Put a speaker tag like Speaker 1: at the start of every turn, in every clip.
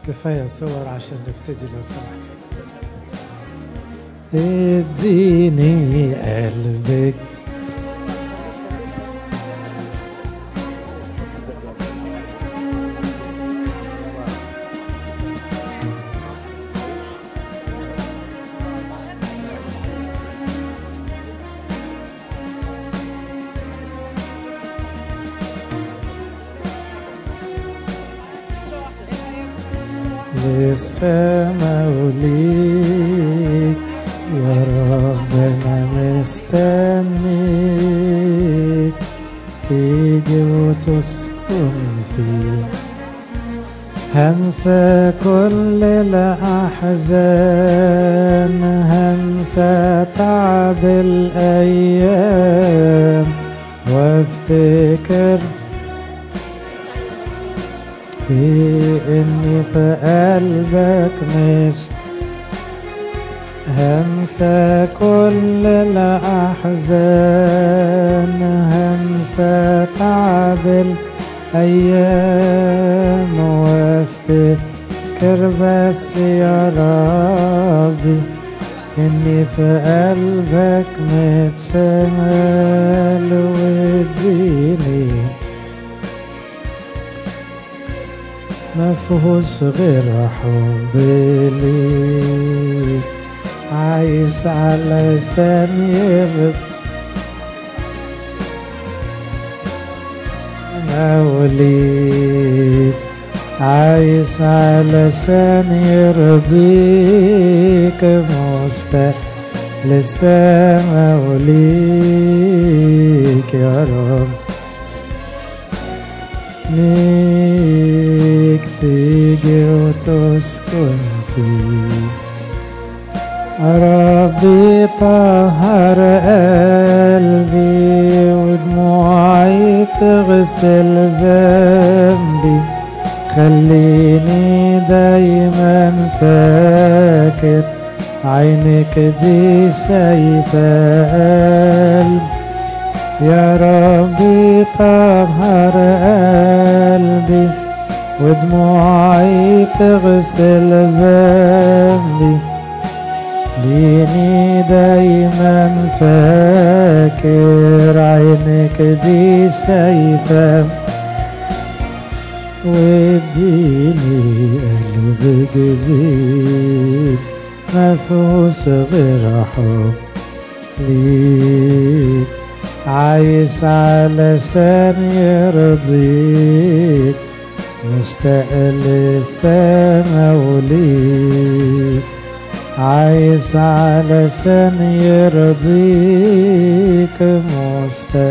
Speaker 1: كفاية صور عشان نبتدي لو سمحت. اديني قلبك للسما وليك يا رب، انا مستنيك تيجي وتسكن فيه. هنسى كل الأحزان، هنسى تعب الأيام، وافتكر في إني في قلبك مش. هنسى كل الأحزان، هنسى تعب الأيام، وافتكر بس يا ربي إني في قلبك متشمل. واديني مفهوش غير حب ليك، عايش علشان يرضيك. موليك عايش علشان يرضيك، مستاء للسما وليك يا رب. ليك تيجي وتسكن فيه. ربي طهر قلبي، ودموعي تغسل ذنبي. خليني دايما فاكر عينك دي شايفة قلبي. يا ربي طهر قلبي، ودموعي تغسل ذنبي. ليني دايما فاكر عينك دي شايفة. واديني قلب جديد مفهوش غير حب ليك، عايش علشان يرضيك، مشتاق للسما وليك. عايش علشان يرضيك، مشتاق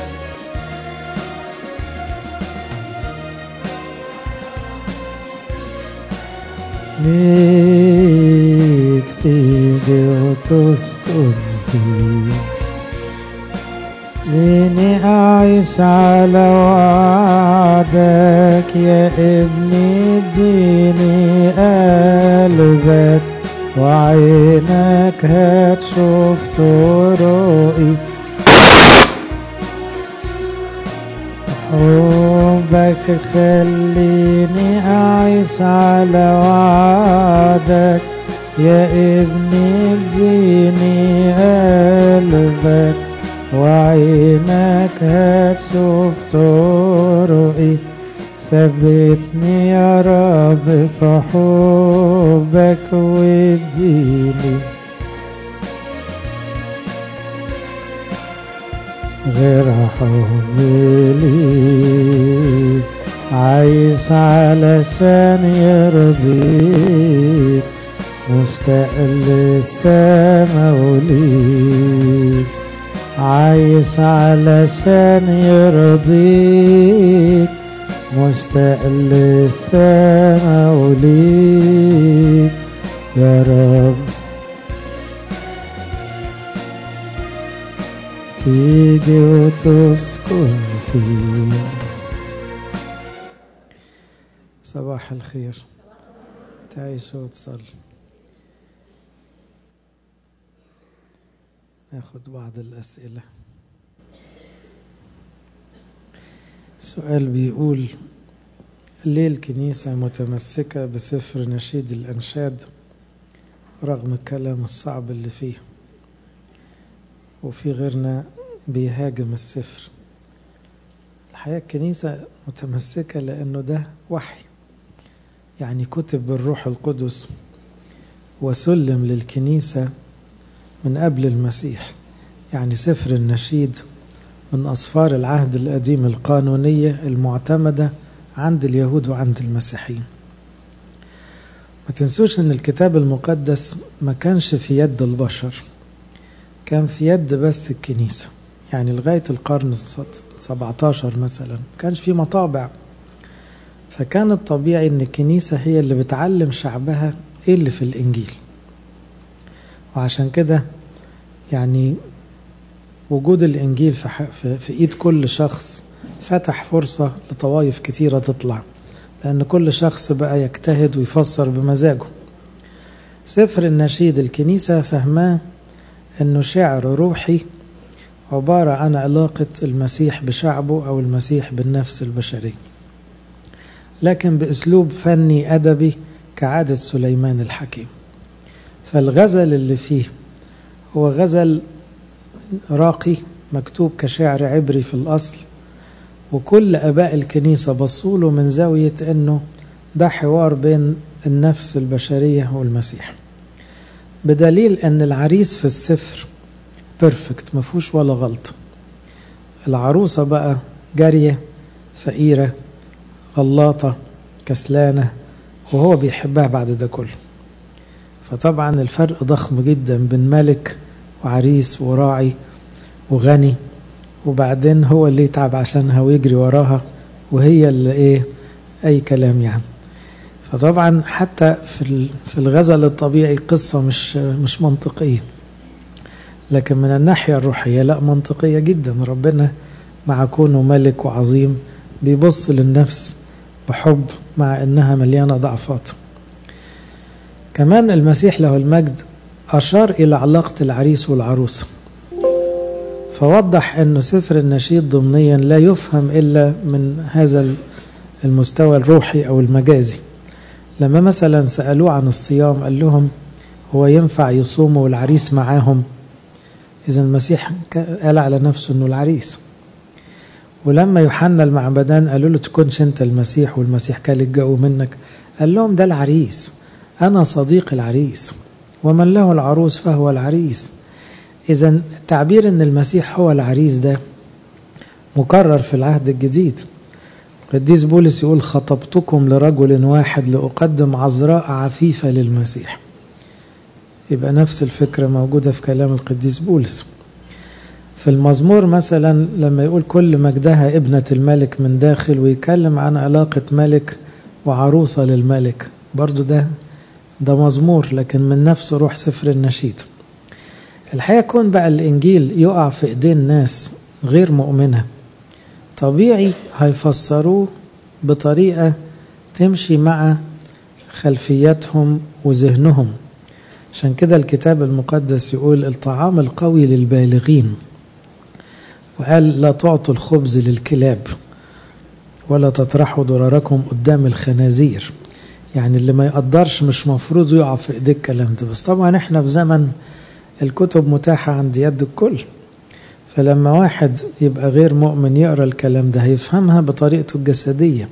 Speaker 1: ليك تيجي وتسكن فيه. ليني أعيش على وعدك يا ابني، اديني قلبك وعينك هتشوف طرقي. حبك خليني أعيش على وعدك يا ابني، اديني قلبك وعينك هتشوف طرقي. ثبتني يا رب في حبك، واديني غير حب ليك، عايش علشان يرضيك، مشتاق للسما وليك. عايش علشان يرضيك، مشتاق للسما وليك يا رب. تيجي وتسكن فيه. صباح الخير، تعيش وتصلي. ناخد بعض الأسئلة. سؤال بيقول: ليه الكنيسة متمسكة بسفر نشيد الأنشاد رغم الكلام الصعب اللي فيه، وفي غيرنا بيهاجم السفر؟ الحقيقة الكنيسة متمسكة لأنه ده وحي، يعني كتب بالروح القدس وسلم للكنيسة من قبل المسيح. يعني سفر النشيد من أسفار العهد القديم القانونية المعتمدة عند اليهود وعند المسيحيين. ما تنسوش أن الكتاب المقدس ما كانش في يد البشر، كان في يد بس الكنيسة. يعني لغاية القرن 17 مثلا ما كانش في مطابع، فكان الطبيعي أن الكنيسة هي اللي بتعلم شعبها إيه اللي في الإنجيل. وعشان كده يعني وجود الإنجيل في إيد كل شخص فتح فرصة لطوائف كتيرة تطلع، لأن كل شخص بقى يجتهد ويفسر بمزاجه. سفر النشيد الكنيسة فهماه أنه شعر روحي عبارة عن علاقة المسيح بشعبه أو المسيح بالنفس البشرية، لكن بأسلوب فني أدبي كعادة سليمان الحكيم. فالغزل اللي فيه هو غزل راقي مكتوب كشعر عبري في الأصل، وكل أباء الكنيسة بصوله من زاوية أنه ده حوار بين النفس البشرية والمسيح، بدليل أن العريس في السفر بيرفكت مفهوش ولا غلطة. العروسة بقى جارية فقيرة غلاطة كسلانة، وهو بيحبها بعد ده كله. فطبعا الفرق ضخم جدا بين ملك وعريس وراعي وغني، وبعدين هو اللي يتعب عشانها ويجري وراها، وهي اللي أي كلام يعني. فطبعا حتى في الغزل الطبيعي قصة مش منطقية، لكن من الناحية الروحية لا، منطقية جدا. ربنا مع كونه ملك وعظيم بيبص للنفس بحب مع إنها مليانة ضعفات. كمان المسيح له المجد أشار إلى علاقة العريس والعروسة، فوضح أنه سفر النشيد ضمنيا لا يفهم إلا من هذا المستوى الروحي أو المجازي. لما مثلا سألوه عن الصيام قال لهم هو ينفع يصوموا والعريس معاهم؟ إذن المسيح قال على نفسه أنه العريس. ولما يوحنا المعمدان قالوا له تكونش أنت المسيح، والمسيح قال الجو منك، قال لهم ده العريس، أنا صديق العريس، ومن له العروس فهو العريس. إذن التعبير أن المسيح هو العريس ده مكرر في العهد الجديد. القديس بولس يقول خطبتكم لرجل واحد لأقدم عذراء عفيفة للمسيح. يبقى نفس الفكرة موجودة في كلام القديس بولس. في المزمور مثلا لما يقول كل مجدها ابنة الملك من داخل، ويكلم عن علاقة ملك وعروسة للملك، برضو ده مزمور لكن من نفس روح سفر النشيد. الحقيقة كون بقى الإنجيل يقع في إيدين ناس غير مؤمنة، طبيعي هيفسروه بطريقة تمشي مع خلفياتهم وذهنهم. عشان كده الكتاب المقدس يقول الطعام القوي للبالغين، وقال لا تعطوا الخبز للكلاب ولا تطرحوا ضرركم قدام الخنازير. يعني اللي ما يقدرش مش مفروض يقع في ايديك الكلام ده. بس طبعا احنا في زمن الكتب متاحة عند يد الكل، فلما واحد يبقى غير مؤمن يقرأ الكلام ده هيفهمها بطريقته الجسدية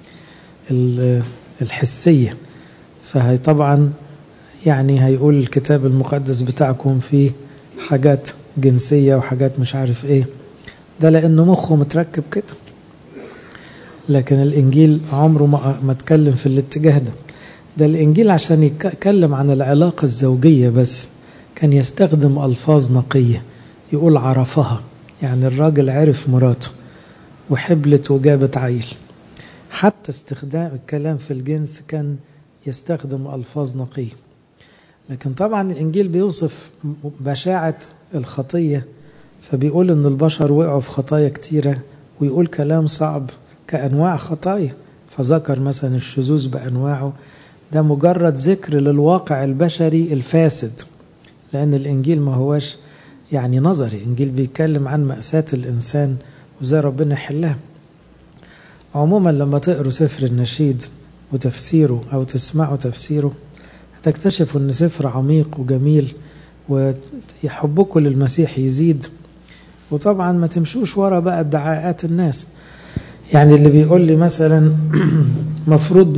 Speaker 1: الحسية، فهي طبعا يعني هيقول الكتاب المقدس بتاعكم فيه حاجات جنسية وحاجات مش عارف ايه، ده لأنه مخه متركب كده. لكن الإنجيل عمره ما اتكلم في الاتجاه ده الإنجيل عشان يتكلم عن العلاقة الزوجية بس كان يستخدم ألفاظ نقية، يقول عرفها، يعني الراجل عرف مراته وحبلت وجابت عيل. حتى استخدام الكلام في الجنس كان يستخدم ألفاظ نقية. لكن طبعا الإنجيل بيوصف بشاعة الخطية، فبيقول إن البشر وقعوا في خطايا كتيرة، ويقول كلام صعب كأنواع خطايا، فذكر مثلا الشذوذ بأنواعه. ده مجرد ذكر للواقع البشري الفاسد، لأن الإنجيل ما هوش يعني نظري، الإنجيل بيتكلم عن مأساة الإنسان وزي ربنا يحلها. عموما لما تقروا سفر النشيد وتفسيره أو تسمعوا تفسيره هتكتشفوا أن سفر عميق وجميل، ويحبكم للمسيح يزيد. وطبعا ما تمشوش ورا بقى ادعاءات الناس. يعني اللي بيقول لي مثلا مفروض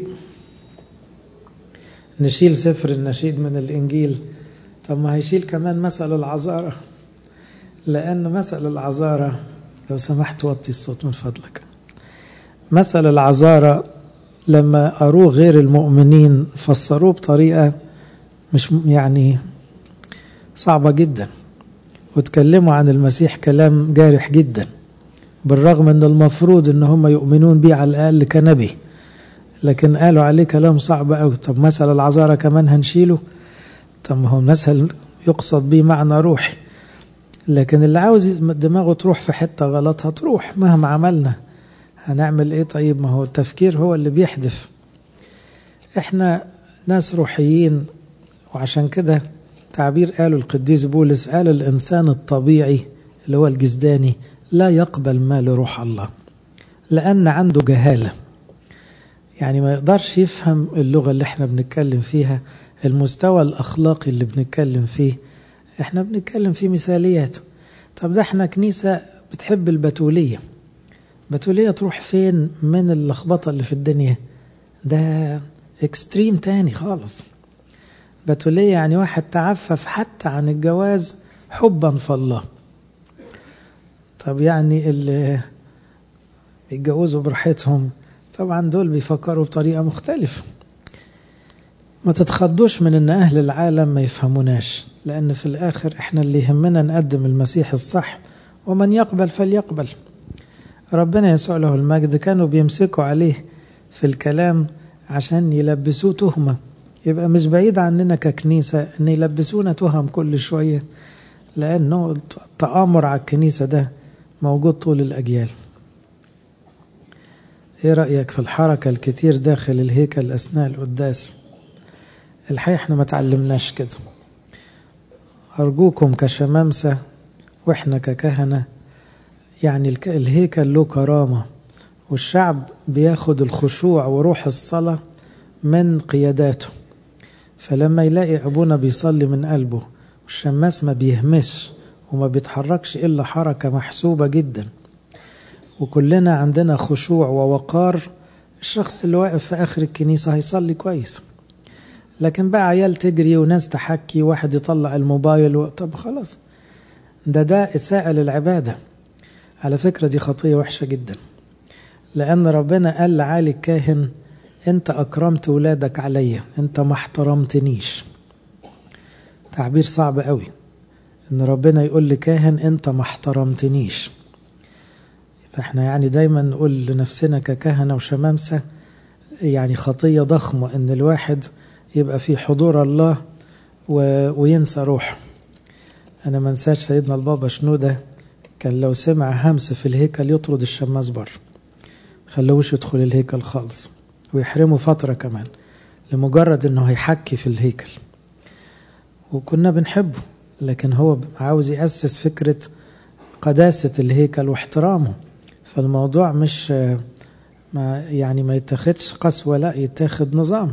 Speaker 1: نشيل سفر النشيد من الإنجيل، طب ما هيشيل كمان مثل العذارى، لأن مثل العذارى، لو سمحت وطي الصوت من فضلك، مثل العذارى لما قروه غير المؤمنين فسروه بطريقة مش يعني صعبة جدا، وتكلموا عن المسيح كلام جارح جدا، بالرغم ان المفروض ان هم يؤمنون بيه على الأقل كنبي، لكن قالوا عليه كلام صعب قوي. طب مثل العذارى كمان هنشيله؟ طب ما هو المثل يقصد به معنى روحي، لكن اللي عاوز دماغه تروح في حتة غلط هتروح مهما عملنا، هنعمل ايه؟ طيب ما هو التفكير هو اللي بيحدث. احنا ناس روحيين، وعشان كده تعبير قاله القديس بولس، قال الإنسان الطبيعي اللي هو الجسداني لا يقبل ما لروح الله، لأن عنده جهالة، يعني ما يقدرش يفهم اللغة اللي احنا بنتكلم فيها، المستوى الأخلاقي اللي بنتكلم فيه، احنا بنتكلم فيه مثاليات. طب ده احنا كنيسة بتحب البتولية، بتولية تروح فين من اللخبطة اللي في الدنيا؟ ده اكستريم تاني خالص. بتولية يعني واحد تعفف حتى عن الجواز حبا في الله. طب يعني اللي يتجوزوا براحتهم طبعا دول بيفكروا بطريقة مختلفة. ما تتخضوش من ان اهل العالم ما يفهموناش، لان في الاخر احنا اللي يهمنا نقدم المسيح الصح، ومن يقبل فليقبل. ربنا يسوع له المجد كانوا بيمسكوا عليه في الكلام عشان يلبسوه تهمة، يبقى مش بعيد عننا ككنيسة ان يلبسونا تهم كل شوية، لانه التآمر على الكنيسة ده موجود طول الاجيال. ايه رأيك في الحركة الكتير داخل الهيكل اثناء القداس؟ الحقيقة احنا ما تعلمناش كده. ارجوكم كشمامسة واحنا ككهنة، يعني الهيكل له كرامة، والشعب بياخد الخشوع وروح الصلاة من قياداته، فلما يلاقي أبونا بيصلي من قلبه والشماس ما بيهمس وما بيتحركش إلا حركة محسوبة جدا، وكلنا عندنا خشوع ووقار، الشخص اللي واقف في آخر الكنيسة هيصلي كويس. لكن بقى عيال تجري وناس تحكي، واحد يطلع الموبايل طب خلاص، ده إساءة للعبادة. على فكرة دي خطية وحشة جدا، لأن ربنا قال لعالي الكاهن أنت أكرمت ولادك عليا، أنت ما احترمتنيش. تعبير صعب قوي إن ربنا يقول لكاهن أنت ما احترمتنيش. فإحنا يعني دايما نقول لنفسنا ككهنة وشمامسة، يعني خطية ضخمة إن الواحد يبقى في حضور الله وينسى روحه. أنا ما انساش سيدنا البابا شنودة كان لو سمع همس في الهيكل يطرد الشماس بره، خلوش يدخل الهيكل خالص، ويحرمه فترة كمان لمجرد انه هيحكي في الهيكل. وكنا بنحبه، لكن هو عاوز يأسس فكرة قداسة الهيكل واحترامه، فالموضوع مش ما يتاخدش قسوة، لا يتاخد نظام.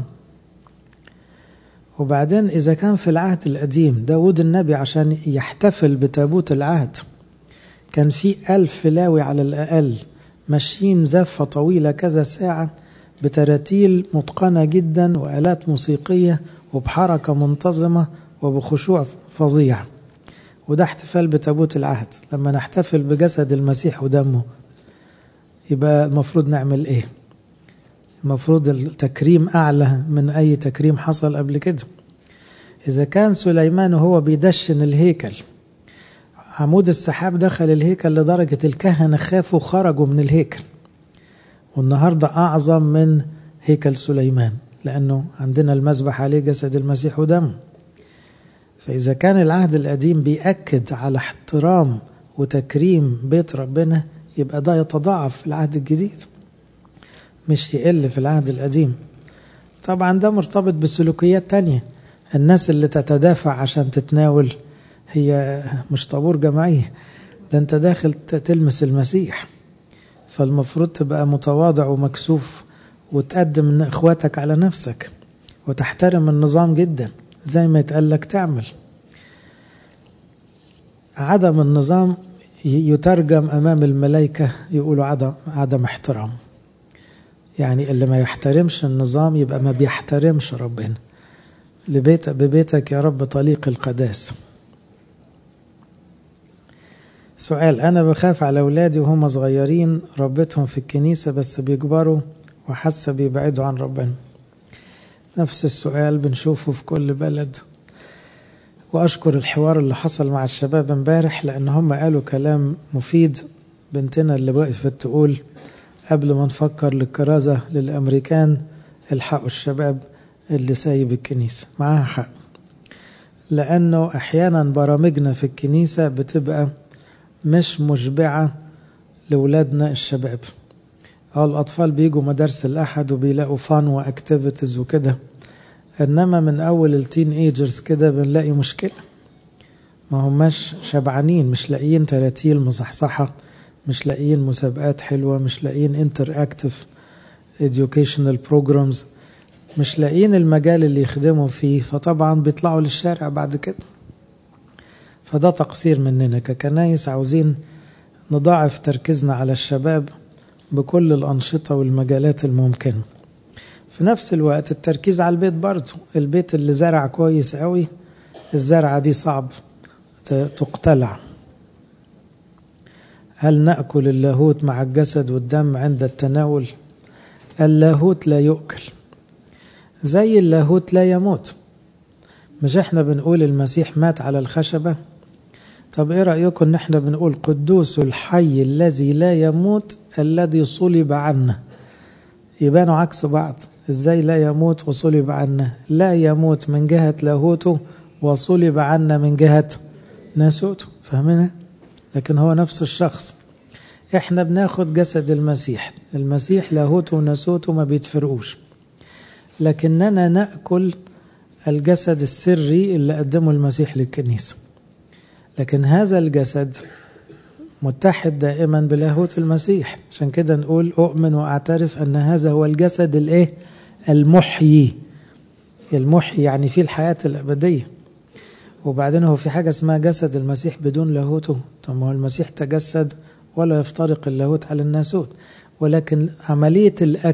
Speaker 1: وبعدين إذا كان في العهد القديم داود النبي عشان يحتفل بتابوت العهد كان في 1000 لاوي على الأقل ماشيين زفة طويلة كذا ساعة بتراتيل متقنة جدا وآلات موسيقية وبحركة منتظمة وبخشوع فظيع، وده احتفال بتابوت العهد. لما نحتفل بجسد المسيح ودمه يبقى المفروض نعمل ايه؟ المفروض التكريم أعلى من أي تكريم حصل قبل كده. إذا كان سليمان وهو بيدشن الهيكل عمود السحاب دخل الهيكل لدرجة الكهنة خافوا خرجوا من الهيكل، والنهاردة أعظم من هيكل سليمان لأنه عندنا المذبح عليه جسد المسيح ودمه. فإذا كان العهد القديم بيأكد على احترام وتكريم بيت ربنا، يبقى ده يتضاعف في العهد الجديد مش يقل في العهد القديم. طبعا ده مرتبط بسلوكيات تانية. الناس اللي تتدافع عشان تتناول هي مش طابور جماعي، ده انت داخل تلمس المسيح، فالمفروض تبقى متواضع ومكسوف وتقدم من اخواتك على نفسك وتحترم النظام جدا زي ما يتقالك تعمل. عدم النظام يترجم أمام الملائكة يقولوا عدم احترام. يعني اللي ما يحترمش النظام يبقى ما بيحترمش ربنا. ببيتك يا رب طليق القداس. سؤال: أنا بخاف على أولادي وهم صغيرين، ربيتهم في الكنيسة بس بيكبروا وحاسة بيبعدوا عن ربنا. نفس السؤال بنشوفه في كل بلد. وأشكر الحوار اللي حصل مع الشباب امبارح لأن هم قالوا كلام مفيد. بنتنا اللي وقفت تقول قبل ما نفكر للكرازة للأمريكان الحقوا الشباب اللي سايب الكنيسة. معاها حق، لأنه أحيانا برامجنا في الكنيسة بتبقى مش مشبعة لولادنا الشباب. الأطفال بيجوا مدارس الأحد وبيلاقوا فان وأكتيفيتيز وكده، إنما من أول التين ايجرز كده بنلاقي مشكلة. ما هماش شبعانين، مش لاقيين تراتيل مصحصحة، مش لاقيين مسابقات حلوة، مش لاقيين انتراكتيف educational programs، مش لاقيين المجال اللي يخدموا فيه، فطبعا بيطلعوا للشارع بعد كده. فده تقصير مننا ككنايس. عاوزين نضاعف تركيزنا على الشباب بكل الأنشطة والمجالات الممكنة. في نفس الوقت التركيز على البيت برضو. البيت اللي زرع كويس قوي الزرعة دي صعب تقتلع. هل نأكل اللاهوت مع الجسد والدم عند التناول؟ اللاهوت لا يؤكل زي اللاهوت لا يموت. مش احنا بنقول المسيح مات على الخشبة؟ طب ايه رأيكم ان احنا بنقول قدوس الحي الذي لا يموت الذي صلب عنا؟ يبانوا عكس بعض. ازاي لا يموت وصلب عنا؟ لا يموت من جهة لاهوته وصلب عنا من جهة ناسوته. فاهمينها؟ لكن هو نفس الشخص. احنا بناخد جسد المسيح. المسيح لاهوته وناسوته ما بيتفرقوش، لكننا نأكل الجسد السري اللي قدمه المسيح للكنيسة. لكن هذا الجسد متحد دائما بلاهوت المسيح. عشان كده نقول أؤمن وأعترف أن هذا هو الجسد الايه المحيي. المحيي يعني فيه الحياة الأبدية. وبعدين هو في حاجة اسمها جسد المسيح بدون لاهوته؟ طب ما هو المسيح تجسد ولا يفترق اللاهوت على الناسوت. ولكن عملية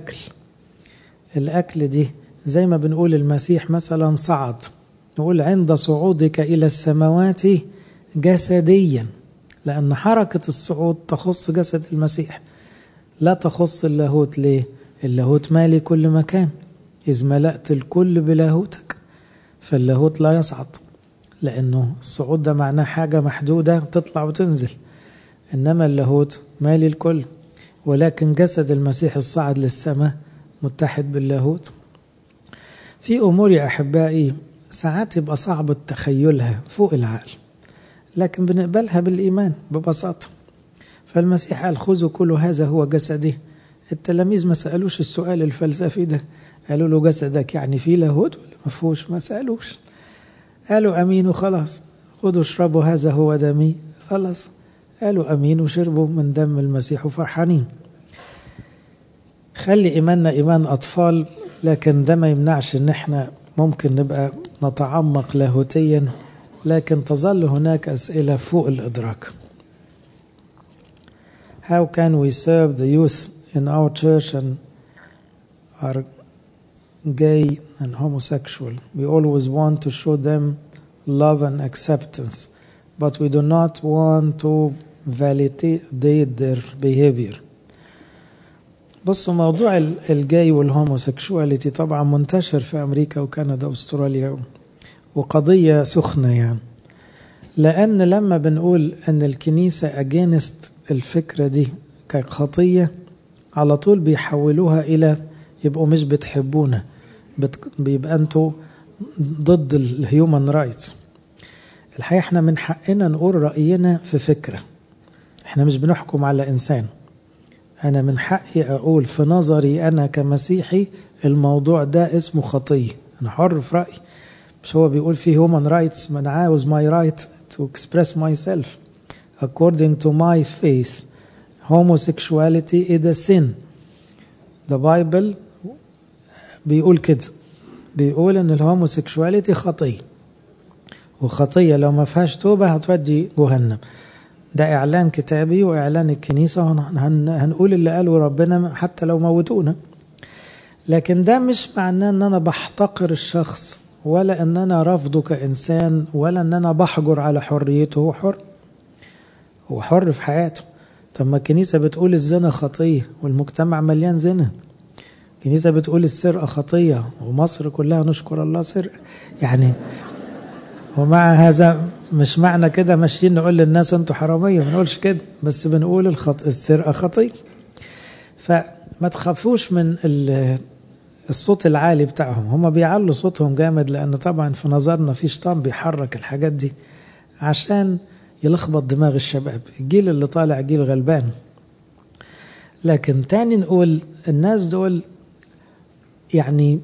Speaker 1: الأكل دي زي ما بنقول المسيح مثلا صعد، نقول عند صعودك إلى السماوات جسديا، لأن حركة الصعود تخص جسد المسيح لا تخص اللاهوت. ليه؟ اللاهوت مالي كل مكان، إذ ملأت الكل بلاهوتك. فاللاهوت لا يصعد، لأنه الصعود ده معناه حاجة محدودة تطلع وتنزل، إنما اللاهوت مالي الكل. ولكن جسد المسيح الصعد للسماء متحد باللاهوت. في أمور يا أحبائي ساعات يبقى صعب تخيلها فوق العقل، لكن بنقبلها بالإيمان ببساطة. فالمسيح قال خذوا كل هذا هو جسدي. التلاميذ ما سألوش السؤال الفلسفي ده، قالوا له جسدك يعني فيه لاهوت ولا ما فيهوش؟ ما سألوش، قالوا أمين وخلاص. خذوا اشربوا هذا هو دمي، خلاص قالوا أمين وشربوا من دم المسيح وفرحانين. خلي إيماننا إيمان أطفال، لكن ده ما يمنعش إن احنا ممكن نبقى نتعمق لاهوتيا، لكن تظل هناك أسئلة فوق الإدراك. How can we serve the youth in our church and are gay and homosexual? We always want to show them love and acceptance, but we do not want to validate their behavior. بصوا، موضوع الجاي والهوموسيكشواليتي طبعا منتشر في أمريكا وكندا وأستراليا، وقضية سخنة يعني. لأن لما بنقول أن الكنيسة أجينست الفكرة دي كخطية، على طول بيحولوها إلى يبقوا مش بتحبونا، بيبقى أنتوا ضد الهيومن رايتس. الحقيقة احنا من حقنا نقول رأينا في فكرة، احنا مش بنحكم على إنسان. أنا من حقي أقول في نظري أنا كمسيحي الموضوع ده اسمه خطية، أنا حر في رأيي. مش هو بيقول فيه human rights؟ من عاوز my right to express myself according to my faith homosexuality is a sin. The Bible بيقول كده، بيقول ان الهوموسيكشواليتي خطية، وخطية لو ما فيهاش توبة هتودي جهنم. ده اعلان كتابي واعلان الكنيسة، هنقول اللي قاله ربنا حتى لو موتونا. لكن ده مش معناه ان انا بحتقر الشخص، ولا ان انا رفضه كإنسان، ولا ان انا بحجر على حريته. هو حر، هو حر في حياته. طب ما الكنيسة بتقول الزنا خطية والمجتمع مليان زنا. الكنيسة بتقول السرقة خطية ومصر كلها نشكر الله سرقة يعني. ومع هذا مش معنى كده ماشيين نقول للناس انتوا حرامية، ما نقولش كده، بس بنقول السرقة خطية. فما تخافوش من الصوت العالي بتاعهم. هم بيعلوا صوتهم جامد لأن طبعا في نظرنا في شيطان بيحرك الحاجات دي عشان يلخبط دماغ الشباب. الجيل اللي طالع جيل غلبان. لكن تاني نقول الناس دول يعني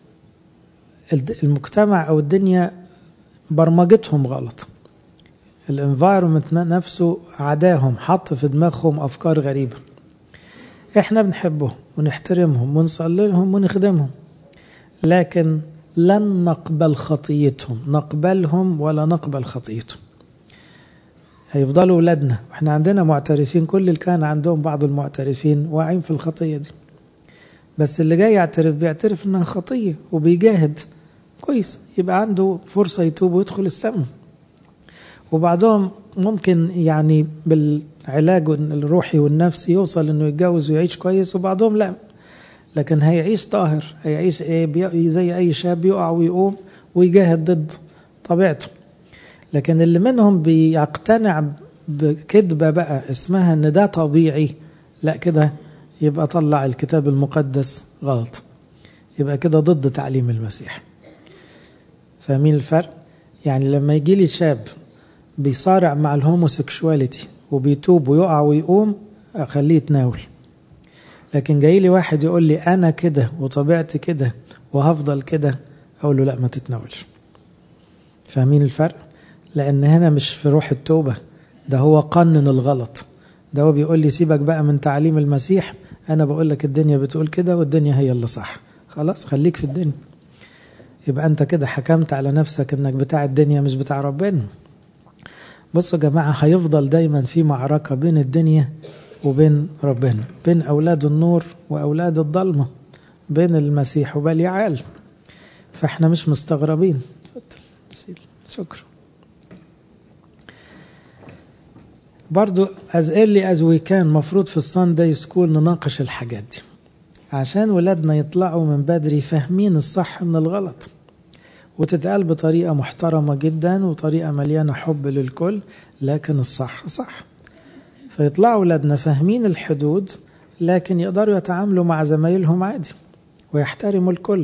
Speaker 1: المجتمع أو الدنيا برمجتهم غلط. الانفايرومنت نفسه عداهم، حط في دماغهم أفكار غريبة. احنا بنحبهم ونحترمهم ونصلي لهم ونخدمهم، لكن لن نقبل خطيتهم، نقبلهم ولا نقبل خطيتهم. هيفضلوا ولادنا، واحنا عندنا معترفين، كل اللي كان عندهم بعض المعترفين واعين في الخطية دي، بس اللي جاي يعترف بيعترف انها خطية وبيجاهد كويس، يبقى عنده فرصة يتوب ويدخل السماء. وبعضهم ممكن يعني بالعلاج الروحي والنفسي يوصل انه يتجوز ويعيش كويس، وبعضهم لا، لكن هيعيش طاهر، هيعيش زي اي شاب يقع ويقوم ويجاهد ضد طبيعته. لكن اللي منهم بيقتنع بكذبة بقى اسمها ان ده طبيعي، لا كده يبقى طلع الكتاب المقدس غلط، يبقى كده ضد تعليم المسيح. فاهمين الفرق؟ يعني لما يجي لي شاب بيصارع مع الهوموسيكشواليتي وبيتوب ويقع ويقوم، اخليه يتناول. لكن جاي لي واحد يقول لي انا كده وطبيعتي كده وهفضل كده، اقول له لا ما تتناولش. فاهمين الفرق؟ لان هنا مش في روح التوبة، ده هو قنن الغلط. ده هو بيقول لي سيبك بقى من تعليم المسيح، انا بقول لك الدنيا بتقول كده والدنيا هي اللي صح، خلاص خليك في الدنيا. يبقى انت كده حكمت على نفسك انك بتاع الدنيا مش بتاع ربنا. بصوا يا جماعة، هيفضل دايما في معركة بين الدنيا وبين ربنا، بين أولاد النور وأولاد الظلمة، بين المسيح وبليعال. فاحنا مش مستغربين. شكرا. برضو as early as we can مفروض في السانداي سكول نناقش الحاجات دي عشان ولادنا يطلعوا من بدري فاهمين الصح من الغلط، وتتقال بطريقة محترمة جدا وطريقة مليانة حب للكل، لكن الصح صح. فيطلعوا ولادنا فاهمين الحدود، لكن يقدروا يتعاملوا مع زمايلهم عادي ويحترموا الكل.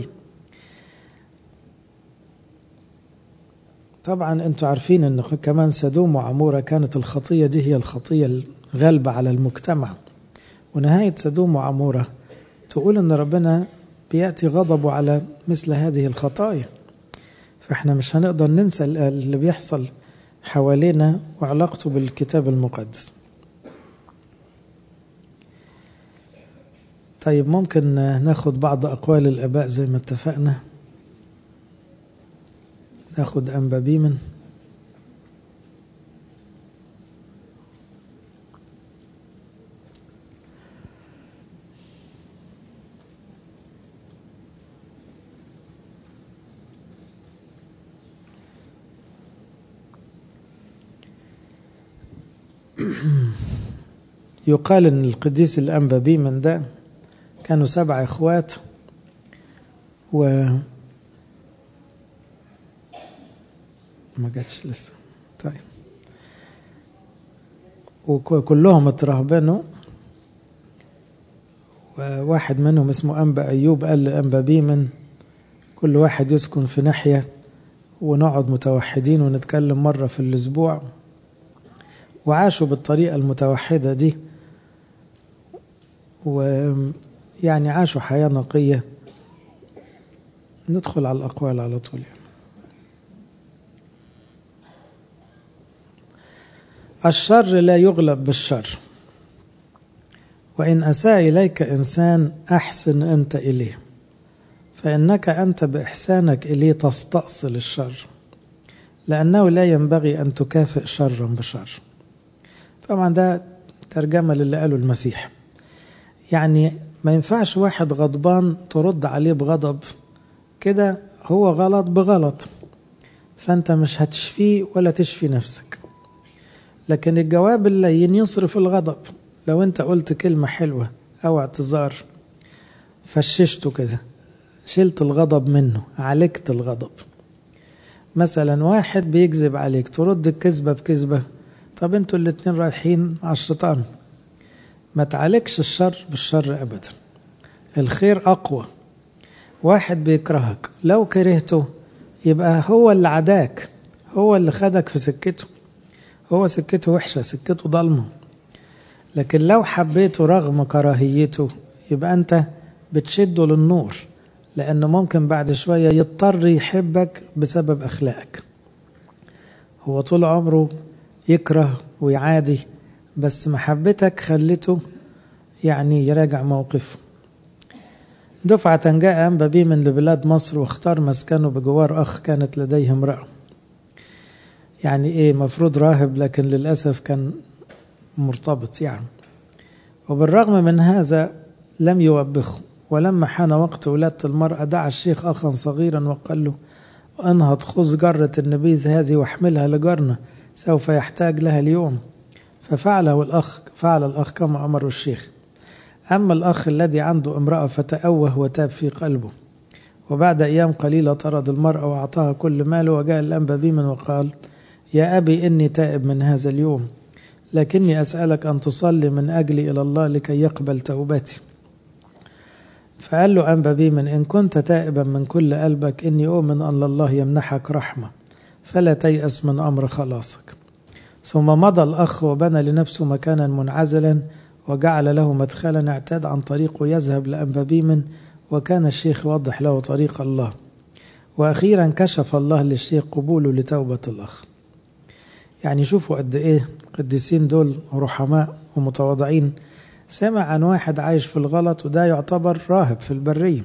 Speaker 1: طبعا انتوا عارفين ان كمان سدوم وعمورة كانت الخطية دي هي الخطية الغالبة على المجتمع، ونهاية سدوم وعمورة تقول ان ربنا بيأتي غضبه على مثل هذه الخطايا. فاحنا مش هنقدر ننسى اللي بيحصل حوالينا وعلاقته بالكتاب المقدس. طيب ممكن ناخد بعض أقوال الآباء زي ما اتفقنا. ناخد أنبا بيمن. يقال ان القديس الأنبا بيمن ده كانوا 7 إخوات، ما جاتش لسه. طيب وكلهم اترهبنوا، وواحد منهم اسمه أنبا أيوب قال لأنبا بيمن كل واحد يسكن في ناحية ونقعد متوحدين ونتكلم مرة في الأسبوع، وعاشوا بالطريقة المتوحدة دي، ويعني عاشوا حياة نقية. ندخل على الأقوال على طول. الشر لا يغلب بالشر. وإن أساء إليك إنسان أحسن أنت إليه، فإنك أنت بإحسانك إليه تستأصل الشر، لأنه لا ينبغي أن تكافئ شرا بشر. طبعا ده ترجمة للي قاله المسيح، يعني ما ينفعش واحد غضبان ترد عليه بغضب كده، هو غلط بغلط، فأنت مش هتشفيه ولا تشفي نفسك. لكن الجواب اللين يصرف الغضب. لو أنت قلت كلمة حلوة أو اعتذار فششته كده، شلت الغضب منه، عالجت الغضب. مثلا واحد بيكذب عليك ترد الكذبة بكذبة، طب انتوا الاتنين رايحين على الشيطان. ما تعالجش الشر بالشر أبدا، الخير أقوى. واحد بيكرهك، لو كرهته يبقى هو اللي عداك، هو اللي خدك في سكته، هو سكته وحشة، سكته ضلمة. لكن لو حبيته رغم كراهيته يبقى أنت بتشده للنور، لأنه ممكن بعد شوية يضطر يحبك بسبب أخلاقك. هو طول عمره يكره ويعادي، بس محبتك خلته يعني يراجع موقفه. دفعة جاء أنبا بيه من لبلاد مصر، واختار مسكنه بجوار أخ كانت لديه امرأة. يعني إيه، مفروض راهب لكن للأسف كان مرتبط يعني. وبالرغم من هذا لم يوبخه، ولما حان وقت ولادة المرأة دعا الشيخ أخا صغيرا وقال له: انهض خذ جرة النبيذ هذه واحملها لجارنا، سوف يحتاج لها اليوم. ففعل الأخ كما أمر الشيخ. أما الأخ الذي عنده امرأة فتأوه وتاب في قلبه، وبعد أيام قليلة طرد المرأة وأعطاها كل ماله، وجاء الأنبا بيمن وقال: يا أبي إني تائب من هذا اليوم، لكني أسألك أن تصلي من أجلي إلى الله لكي يقبل توبتي. فقال له أنبا بيمن: إن كنت تائبا من كل قلبك إني أؤمن أن الله يمنحك رحمة، فلا تيأس من أمر خلاصك. ثم مضى الأخ وبنى لنفسه مكانا منعزلا وجعل له مدخلا اعتاد عن طريقه يذهب لأنبا بيمن، وكان الشيخ يوضح له طريق الله. وأخيرا كشف الله للشيخ قبوله لتوبة الأخ. يعني شوفوا قد إيه القديسين دول رحماء ومتواضعين. سمع عن واحد عايش في الغلط، وده يعتبر راهب في البرية،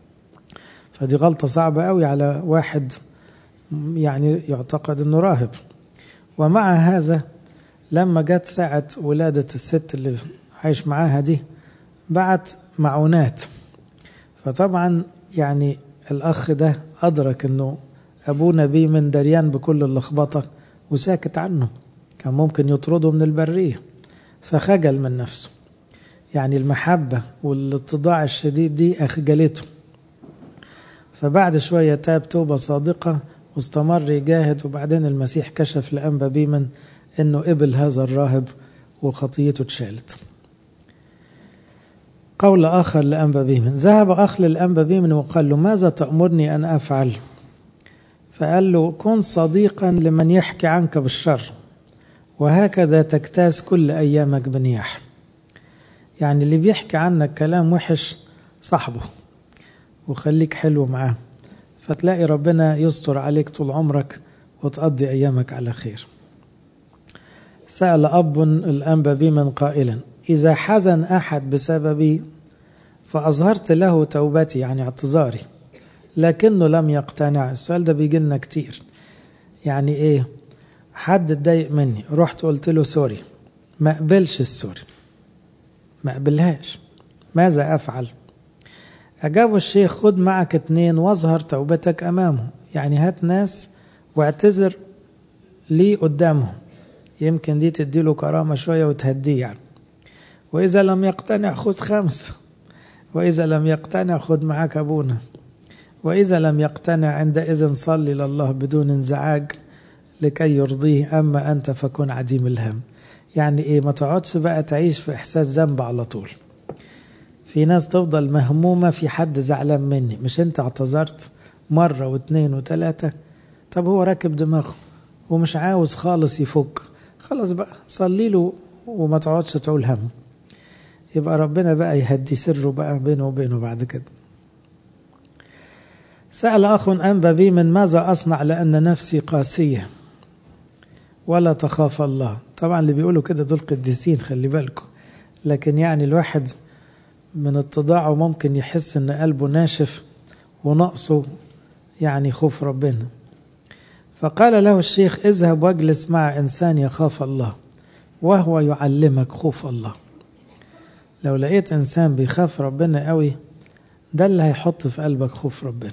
Speaker 1: فدي غلطة صعبة قوي على واحد يعني يعتقد أنه راهب. ومع هذا لما جت ساعة ولادة الست اللي عايش معاها دي بعت معونات. فطبعا يعني الأخ ده أدرك أنه أبونا بيمن دريان بكل اللخبطة وساكت عنه، كان ممكن يطرده من البرية، فخجل من نفسه. يعني المحبة والاتضاع الشديد دي أخجلته. فبعد شوية تاب توبة صادقة واستمر يجاهد، وبعدين المسيح كشف لأنبا بيمن أنه قبل هذا الراهب وخطيته اتشالت. قول آخر لأنبا بيمن: ذهب أخ للأنبا بيمن وقال له: ماذا تأمرني أن أفعل؟ فقال له: كن صديقا لمن يحكي عنك بالشر، وهكذا تجتاز كل أيامك بنياح. يعني اللي بيحكي عنك كلام وحش صاحبه وخليك حلو معاه، فتلاقي ربنا يستر عليك طول عمرك وتقضي أيامك على خير. سأل أب الأنبا بيمن قائلا: إذا حزن أحد بسببي فأظهرت له توبتي، يعني اعتذاري، لكنه لم يقتنع. السؤال ده بيجي لنا كتير. يعني إيه؟ حد اتضايق مني، رحت قلت له سوري، ما قبلش السوري، ما قبلهاش، ماذا أفعل؟ أجاب الشيخ: خد معك 2 واظهر توبتك أمامه. يعني هات ناس واعتذر لي قدامهم، يمكن دي تديله كرامة شوية وتهديه يعني. وإذا لم يقتنع خذ 5، وإذا لم يقتنع خذ معك أبونا، وإذا لم يقتنع عندئذ صلي لله بدون انزعاج لكي يرضيه، أما أنت فكن عديم الهم. يعني إيه؟ ما تقعدش بقى تعيش في إحساس ذنب على طول. في ناس تفضل مهمومة في حد زعلان مني، مش أنت اعتذرت مرة و2 و3؟ طب هو راكب دماغه ومش عاوز خالص يفك، خلاص بقى صلي له وما تقعدش تقول هم، يبقى ربنا بقى يهدي سره بقى بينه وبينه بعد كده. سأل أخ أنبا بيمن: ماذا أصنع لأن نفسي قاسية ولا تخاف الله؟ طبعا اللي بيقولوا كده دول قديسين، خلي بالكم، لكن يعني الواحد من اتضاعه ممكن يحس ان قلبه ناشف ونقصه يعني خوف ربنا. فقال له الشيخ اذهب واجلس مع إنسان يخاف الله وهو يعلمك خوف الله. لو لقيت إنسان بيخاف ربنا قوي ده اللي هيحط في قلبك خوف ربنا.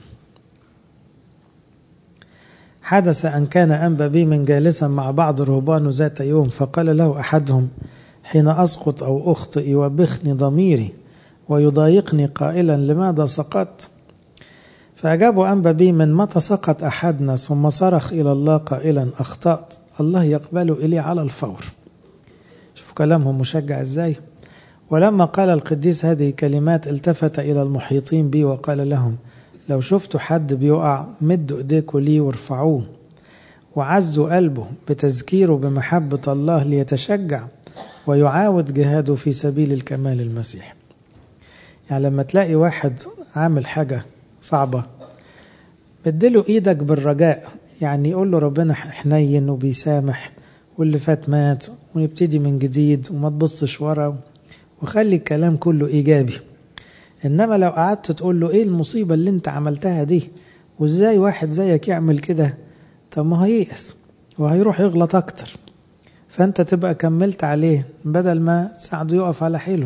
Speaker 1: حدث أن كان أنبا بيمن جالسا مع بعض الرهبان ذات يوم فقال له أحدهم حين أسقط أو أخطئ يوبخني ضميري ويضايقني قائلا لماذا سقطت؟ فأجابوا أنبا بيمن متى سقط أحدنا ثم صرخ إلى الله قائلا أخطأت الله يقبل إليه على الفور. شوف كلامهم مشجع إزاي. ولما قال القديس هذه كلمات التفت إلى المحيطين بي وقال لهم لو شفتوا حد بيقع مدوا إيديكوا ليه وارفعوه وعزوا قلبه بتذكيره بمحبة الله ليتشجع ويعاود جهاده في سبيل الكمال المسيح. يعني لما تلاقي واحد عامل حاجة صعبة بدله إيدك بالرجاء، يعني يقول له ربنا حنين وبيسامح واللي فات مات ونبتدي من جديد وما تبصش ورا وخلي الكلام كله إيجابي. إنما لو قعدت تقول له إيه المصيبة اللي أنت عملتها دي وإزاي واحد زيك يعمل كده، طب ما هييأس وهيروح يغلط أكتر، فأنت تبقى كملت عليه بدل ما تساعده يقف على حيله.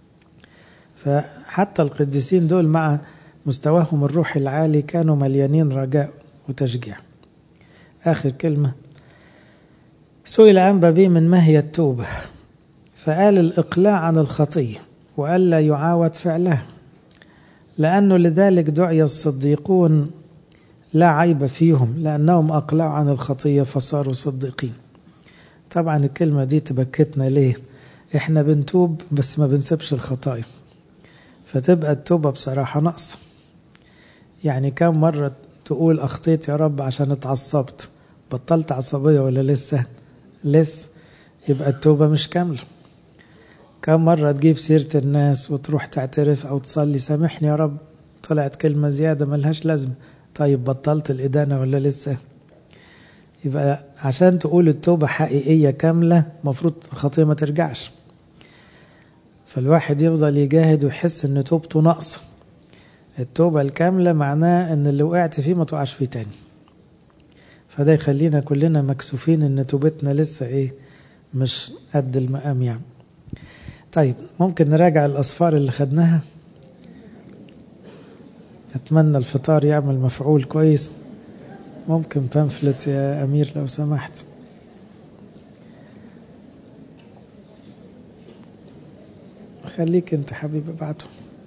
Speaker 1: فحتى القديسين دول مع مستواهم الروحي العالي كانوا مليانين رجاء وتشجيع. آخر كلمة. سئل أنبا بيمن ما هي التوبة؟ فقال الإقلاع عن الخطية وألا يعاود فعلها، لأنه لذلك دعي الصديقون لا عيب فيهم لأنهم أقلعوا عن الخطية فصاروا صديقين. طبعا الكلمة دي تبكتنا ليه؟ إحنا بنتوب بس ما بنسيبش الخطايا، فتبقى التوبة بصراحة نقص. يعني كم مرة تقول أخطيت يا رب عشان اتعصبت، بطلت عصبية ولا لسه؟ يبقى التوبة مش كاملة. كم مرة تجيب سيرة الناس وتروح تعترف أو تصلي سامحني يا رب طلعت كلمة زيادة ملهاش لازمة، طيب بطلت الإدانة ولا لسه؟ يبقى عشان تقول التوبة حقيقية كاملة مفروض الخطية ما ترجعش. فالواحد يفضل يجاهد ويحس ان توبته ناقصة. التوبة الكاملة معناه ان اللي وقعت فيه ما تقعش فيه تاني. فده يخلينا كلنا مكسوفين ان توبتنا لسه مش قد المقام يعني. طيب ممكن نراجع الأصفار اللي خدناها. أتمنى الفطار يعمل مفعول كويس. ممكن بامفلت يا أمير لو سمحت. خليك انت حبيبي ابعته.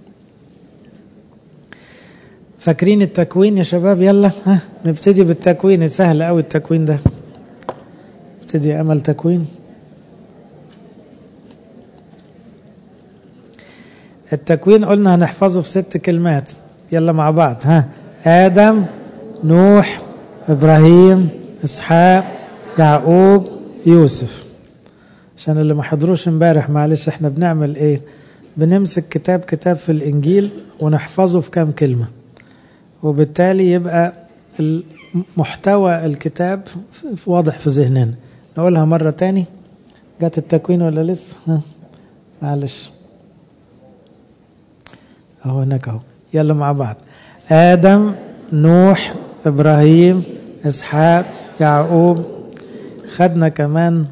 Speaker 1: فاكرين التكوين يا شباب؟ يلا نبتدي بالتكوين. سهل قوي التكوين ده. نبتدي يا أمل تكوين. التكوين قلنا هنحفظه في 6 كلمات. يلا مع بعض. آدم، نوح، إبراهيم، إسحاق، يعقوب، يوسف. عشان اللي ما حضروش امبارح معلش احنا بنعمل ايه؟ بنمسك كتاب في الإنجيل ونحفظه في كام كلمة، وبالتالي يبقى محتوى الكتاب واضح في ذهننا. نقولها مرة تاني. جات التكوين ولا لسه؟ معلش اهو هناك اهو. يلا مع بعض. آدم، نوح، إبراهيم، إسحاق، يعقوب. خدنا كمان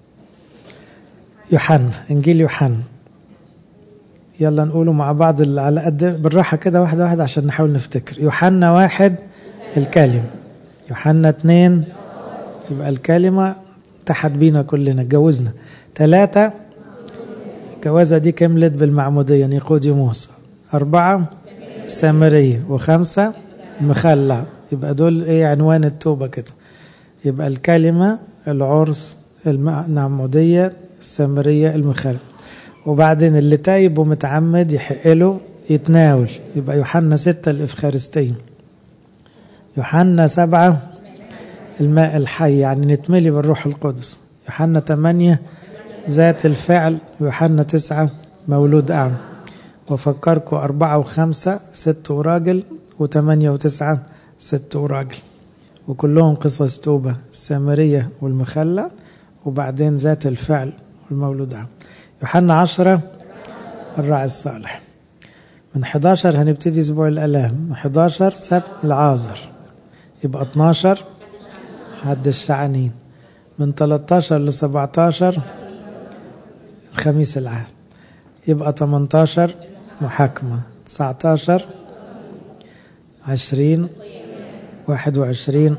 Speaker 1: يوحنا، إنجيل يوحنا. يلا نقوله مع بعض على قد بالراحة كده واحدة واحدة عشان نحاول نفتكر. يوحنا 1 الكلمة. يوحنا 2 يبقى الكلمة تحت بينا كلنا اتجوزنا. 3 الجوازة دي كملت بالمعمودية نيقوديموس. 4 السامرية. و5 مخلع. يبقى دول عنوان التوبة كده. يبقى الكلمة، العرس، المعمودية، السامرية، المخلع. وبعدين اللي تايب ومتعمد يحق له يتناول. يبقى يوحنا 6 الإفخارستية. يوحنا 7 الماء الحي يعني نتملي بالروح القدس. يوحنا 8 ذات الفعل. يوحنا 9 مولود أعمى. وفكركم 4 و5 6 وراجل، و8 و9 6 وراجل، وكلهم قصص توبة. السامرية والمخلع وبعدين ذات الفعل والمولود أعمى. يوحنا 10 الراعي الصالح. من 11 هنبتدي أسبوع الآلام. 11 سبت العازر، يبقى 12 حد الشعنين. من 13 ل 17 خميس العهد، يبقى 18 محاكمة. 19 20 21.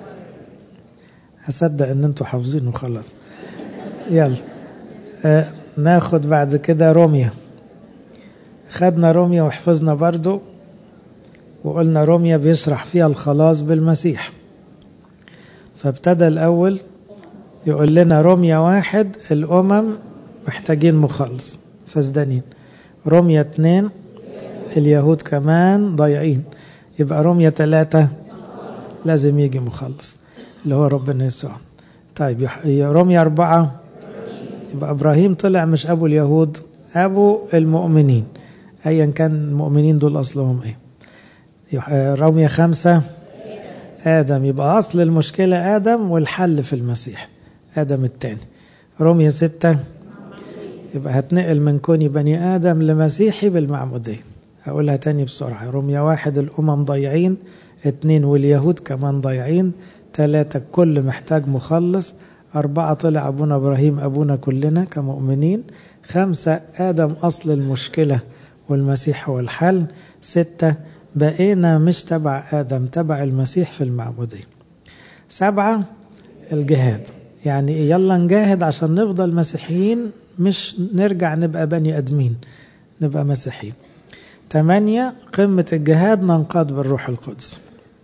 Speaker 1: هصدق ان انتوا حافظين وخلاص. يلا ناخد بعد كده روميا. خدنا روميا وحفظنا برضو، وقلنا روميا بيشرح فيها الخلاص بالمسيح. فابتدى الأول يقول لنا روميا 1 الأمم محتاجين مخلص فاسدانين. روميا 2 اليهود كمان ضايعين. يبقى روميا 3 لازم يجي مخلص اللي هو ربنا يسوع. طيب روميا 4 يبقى إبراهيم طلع مش أبو اليهود، أبو المؤمنين، أيا كان المؤمنين دول أصلهم إيه. روميا 5 آدم، يبقى أصل المشكلة آدم والحل في المسيح آدم الثاني. روميا 6 يبقى هتنقل من كوني بني آدم لمسيحي بالمعمودية. هقولها تاني بسرعة. روميا 1 الأمم ضايعين، 2 واليهود كمان ضايعين، 3 كل محتاج مخلص، 4 طلع أبونا إبراهيم أبونا كلنا كمؤمنين، 5 آدم أصل المشكلة والمسيح هو الحل، 6 بقينا مش تبع آدم تبع المسيح في المعمودية، 7 الجهاد، يعني يلا نجاهد عشان نفضل مسيحيين مش نرجع نبقى بني أدمين، نبقى مسيحيين. 8 قمة الجهاد ننقاد بالروح القدس.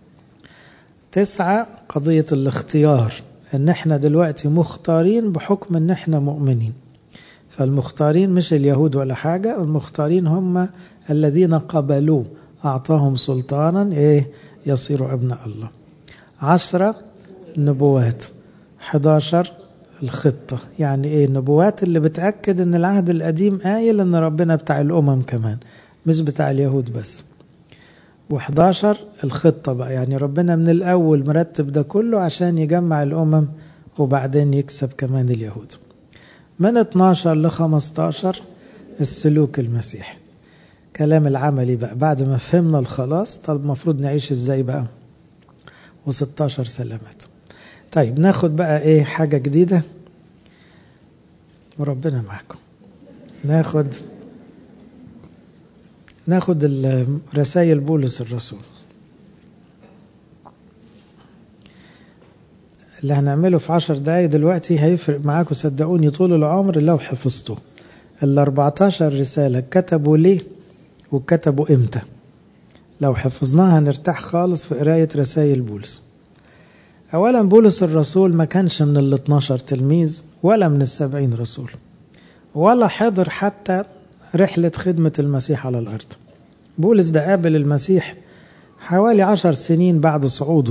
Speaker 1: 9 قضية الاختيار، ان احنا دلوقتي مختارين بحكم ان احنا مؤمنين. فالمختارين مش اليهود ولا حاجة، المختارين هم الذين قبلوه أعطاهم سلطانا يصيروا أبناء الله. 10 النبوات. 11 الخطة، يعني النبوات اللي بتأكد ان العهد القديم قايل ان ربنا بتاع الأمم كمان مش بتاع اليهود بس. و11 الخطة بقى، يعني ربنا من الأول مرتب ده كله عشان يجمع الأمم وبعدين يكسب كمان اليهود. من 12 ل 15 السلوك المسيحي، كلام العملي بقى بعد ما فهمنا الخلاص. طب المفروض نعيش ازاي بقى؟ و16 سلامات. طيب ناخد بقى حاجة جديدة وربنا معكم. ناخد رسائل بولس الرسول. اللي هنعمله في 10 دقايق دلوقتي هيفرق معاكم صدقوني طول العمر لو حفظتوا. 14 رسالة كتبوا ليه وكتبوا امتى. لو حفظناها هنرتاح خالص في قراية رسائل بولس. اولا بولس الرسول ما كانش من 12 تلميذ ولا من 70 رسول، ولا حضر حتى رحلة خدمة المسيح على الأرض. بولس ده قابل المسيح حوالي 10 سنين بعد صعوده.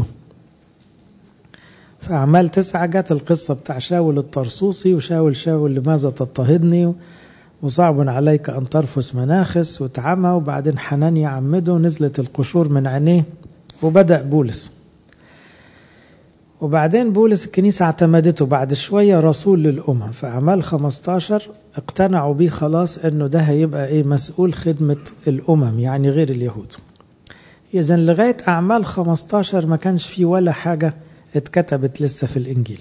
Speaker 1: في أعمال 9 جت القصة بتاع شاول الطرسوسي، وشاول لماذا تضطهدني، وصعب عليك أن ترفس مناخس، واتعمى، وبعدين حنانيا عمده ونزلت القشور من عينيه، وبدأ بولس. وبعدين بولس الكنيسة اعتمدته بعد شوية رسول للأمم. في أعمال 15 اقتنعوا بيه خلاص انه ده هيبقى مسؤول خدمة الأمم، يعني غير اليهود. إذن لغاية أعمال 15 ما كانش فيه ولا حاجة اتكتبت لسه في الإنجيل.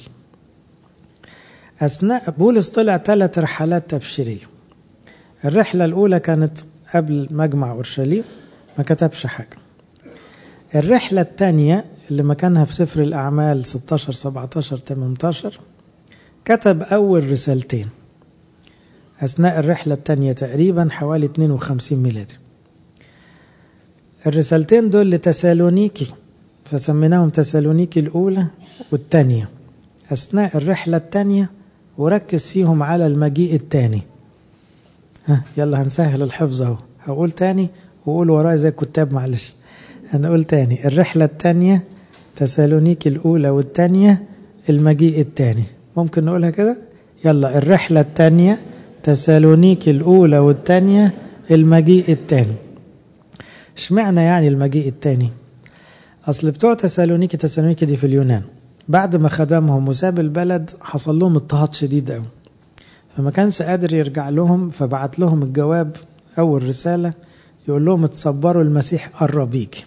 Speaker 1: أثناء بولس طلع 3 رحلات تبشيرية. الرحلة الأولى كانت قبل مجمع أورشليم، ما كتبش حاجة. الرحلة الثانية اللي مكانها في سفر الأعمال 16 17 18 كتب أول رسالتين أثناء الرحلة الثانية تقريبا حوالي 52 ميلادي. الرسالتين دول لتسالونيكي، فسميناهم تسالونيكي الأولى والثانية، أثناء الرحلة الثانية، وركز فيهم على المجيء الثاني. يلا هنسهل الحفظ اهو، هقول تاني وقول وراي زي الكتاب معلش. هنقول تاني الرحلة الثانية تسالونيكي الأولى والثانية المجيء الثاني. ممكن نقولها كده؟ يلا الرحلة الثانية تسالونيكي الأولى والثانية المجيء الثاني. اشمعنى يعني المجيء الثاني؟ أصل بتوع تسالونيكي دي في اليونان، بعد ما خدمهم وساب البلد حصل لهم اضطهاد شديد قوي، فما كانش قادر يرجع لهم، فبعت لهم الجواب أول رسالة يقول لهم اتصبروا المسيح قرب يجي.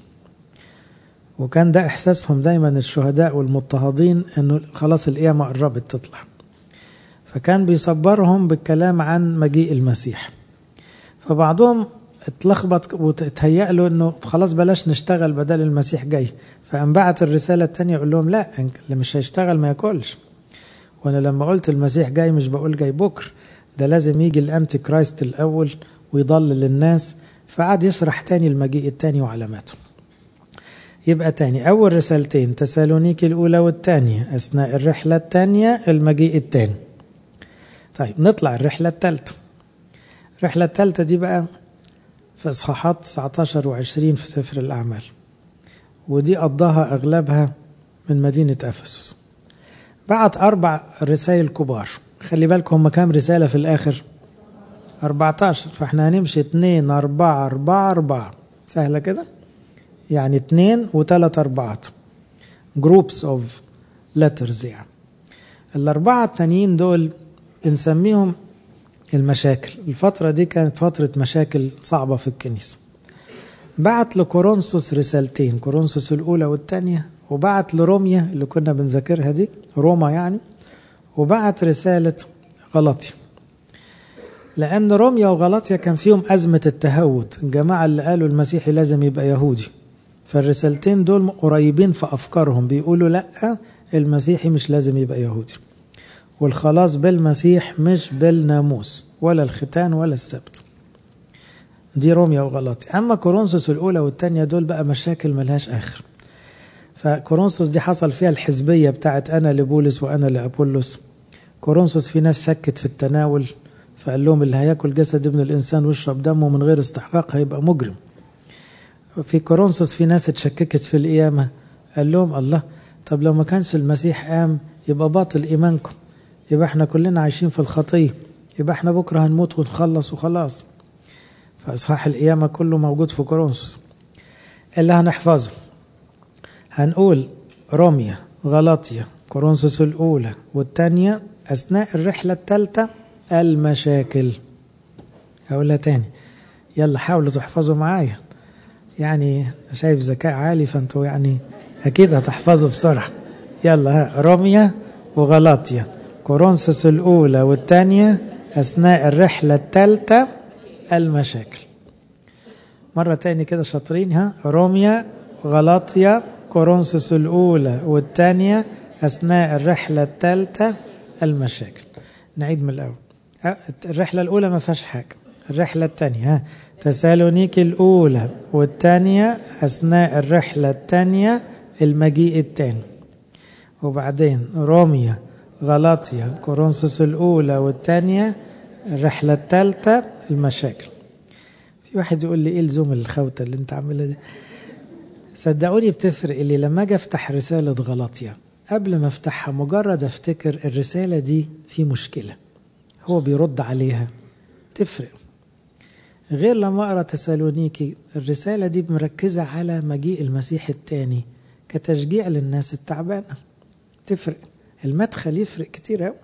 Speaker 1: وكان ده إحساسهم دايما الشهداء والمضطهدين، أنه خلاص القيامة قربت تطلع، فكان بيصبرهم بالكلام عن مجيء المسيح. فبعضهم اتلخبط وتهيأ له أنه خلاص بلاش نشتغل بدل المسيح جاي، فأنبعت الرسالة التانية يقول لهم لا، اللي مش هيشتغل ما ياكلش. وأنا لما قلت المسيح جاي مش بقول جاي بكر، ده لازم يجي الأنتي كرايست الأول ويضلل الناس. فقعد يشرح تاني المجيء التاني وعلاماته. يبقى تاني أول رسالتين تسالونيكي الأولى والتانية أثناء الرحلة التانية المجيء التاني. طيب نطلع الرحلة التالتة. الرحلة التالتة دي بقى في إصحاحات 19 و20 في سفر الأعمال، ودي قضاها أغلبها من مدينة أفسس. بعت 4 رسائل كبار. خلي بالكم هم كام رسالة في الآخر؟ 14. فاحنا هنمشي 2 4 4 4، سهلة كده، يعني 2 و3 4 groups of letters. يعني ال4 التانيين دول بنسميهم المشاكل. الفترة دي كانت فترة مشاكل صعبة في الكنيسة. بعت لكورنثوس رسالتين، كورنثوس الأولى والتانية، وبعت لروميا اللي كنا بنذاكرها دي، روما يعني، وبعت رسالة غلطية. لأن روميا وغلطيا كان فيهم أزمة التهود، الجماعة اللي قالوا المسيحي لازم يبقى يهودي، فالرسالتين دول قريبين في أفكارهم، بيقولوا لأ، المسيحي مش لازم يبقى يهودي، والخلاص بالمسيح مش بالناموس ولا الختان ولا السبت. دي روميا وغلطيا. أما كورنثوس الأولى والتانية دول بقى مشاكل ملهاش آخر. فكورنثوس دي حصل فيها الحزبية بتاعت أنا لبولس وأنا لأبولس. كورنثوس في ناس شكت في التناول، فقال لهم اللي هياكل جسد ابن الإنسان ويشرب دمه من غير استحقاق هيبقى مجرم. في كورنثوس في ناس اتشككت في القيامة، قال لهم الله، طب لو ما كانش المسيح قام يبقى باطل إيمانكم، يبقى احنا كلنا عايشين في الخطية، يبقى احنا بكرة هنموت ونخلص وخلاص. فإصحاح القيامة كله موجود في كورنثوس. اللي هنحفظه هنقول روميا، غلطية، كورنثوس الأولى والتانية أثناء الرحلة الثالثة المشاكل. هقولها تاني، يلا حاولوا تحفظوا معايا، يعني شايف ذكاء عالي فانتوا يعني أكيد هتحفظوا بسرعة. يلا ها، روميا وغلطية، كورنثوس الأولى والتانية أثناء الرحلة الثالثة المشاكل. مرة تاني كده شاطرين، ها، روميا، غلطية، كورنثوس الأولى والتانية أثناء الرحلة الثالثة المشاكل. نعيد من الأول. الرحلة الأولى ما فيهاش حاجة. الرحلة الثانية، ها، تسالونيكي الأولى والتانية أثناء الرحلة الثانية المجيء الثاني. وبعدين روميا، غلطية، كورنثوس الأولى والتانية الرحلة الثالثة المشاكل. في واحد يقول لي ايه لزوم الخوته اللي انت عاملها دي؟ صدقوني بتفرق. اللي لما اجي افتح رساله غلطية قبل ما افتحها مجرد افتكر الرساله دي في مشكله هو بيرد عليها، تفرق. غير لما اقرا تسالونيكي الرساله دي مركزه على مجيء المسيح الثاني كتشجيع للناس التعبانه، تفرق. المدخل يفرق كتير قوي.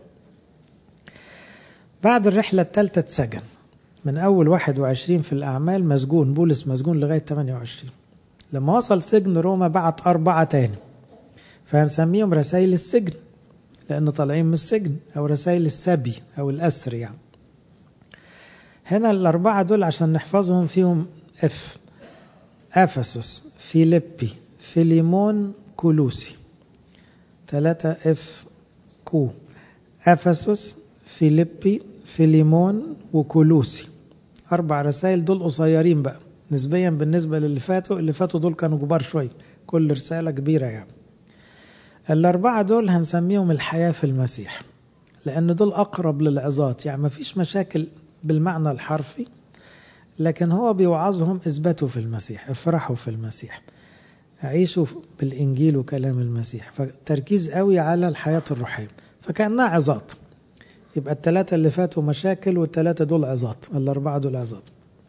Speaker 1: بعد الرحله الثالثه اتسجن من أول 21 في الأعمال، مسجون بولس، مسجون لغاية 28. لما وصل سجن روما بعت 4 تاني، فهنسميهم رسائل السجن لأنه طالعين من السجن، أو رسائل السبي أو الأسر يعني. هنا ال4 دول عشان نحفظهم فيهم اف: أفسس، فيليبي، فيليمون، كولوسي. 3 اف كو: أفسس، فيليبي، فيليمون، وكولوسي. 4 رسائل دول قصيرين بقى نسبيا بالنسبة للي فاتوا. اللي فاتوا دول كانوا كبار شوي، كل رسالة كبيرة يعني. ال4 دول هنسميهم الحياة في المسيح، لأن دول أقرب للعظات، يعني ما فيش مشاكل بالمعنى الحرفي، لكن هو بيوعظهم اثبتوا في المسيح، افرحوا في المسيح، عيشوا بالإنجيل وكلام المسيح. فتركيز قوي على الحياة الروحية، فكأنها عظات. يبقى ال3 اللي فاتوا مشاكل، وال3 دول عظات، ال4 دول عظات.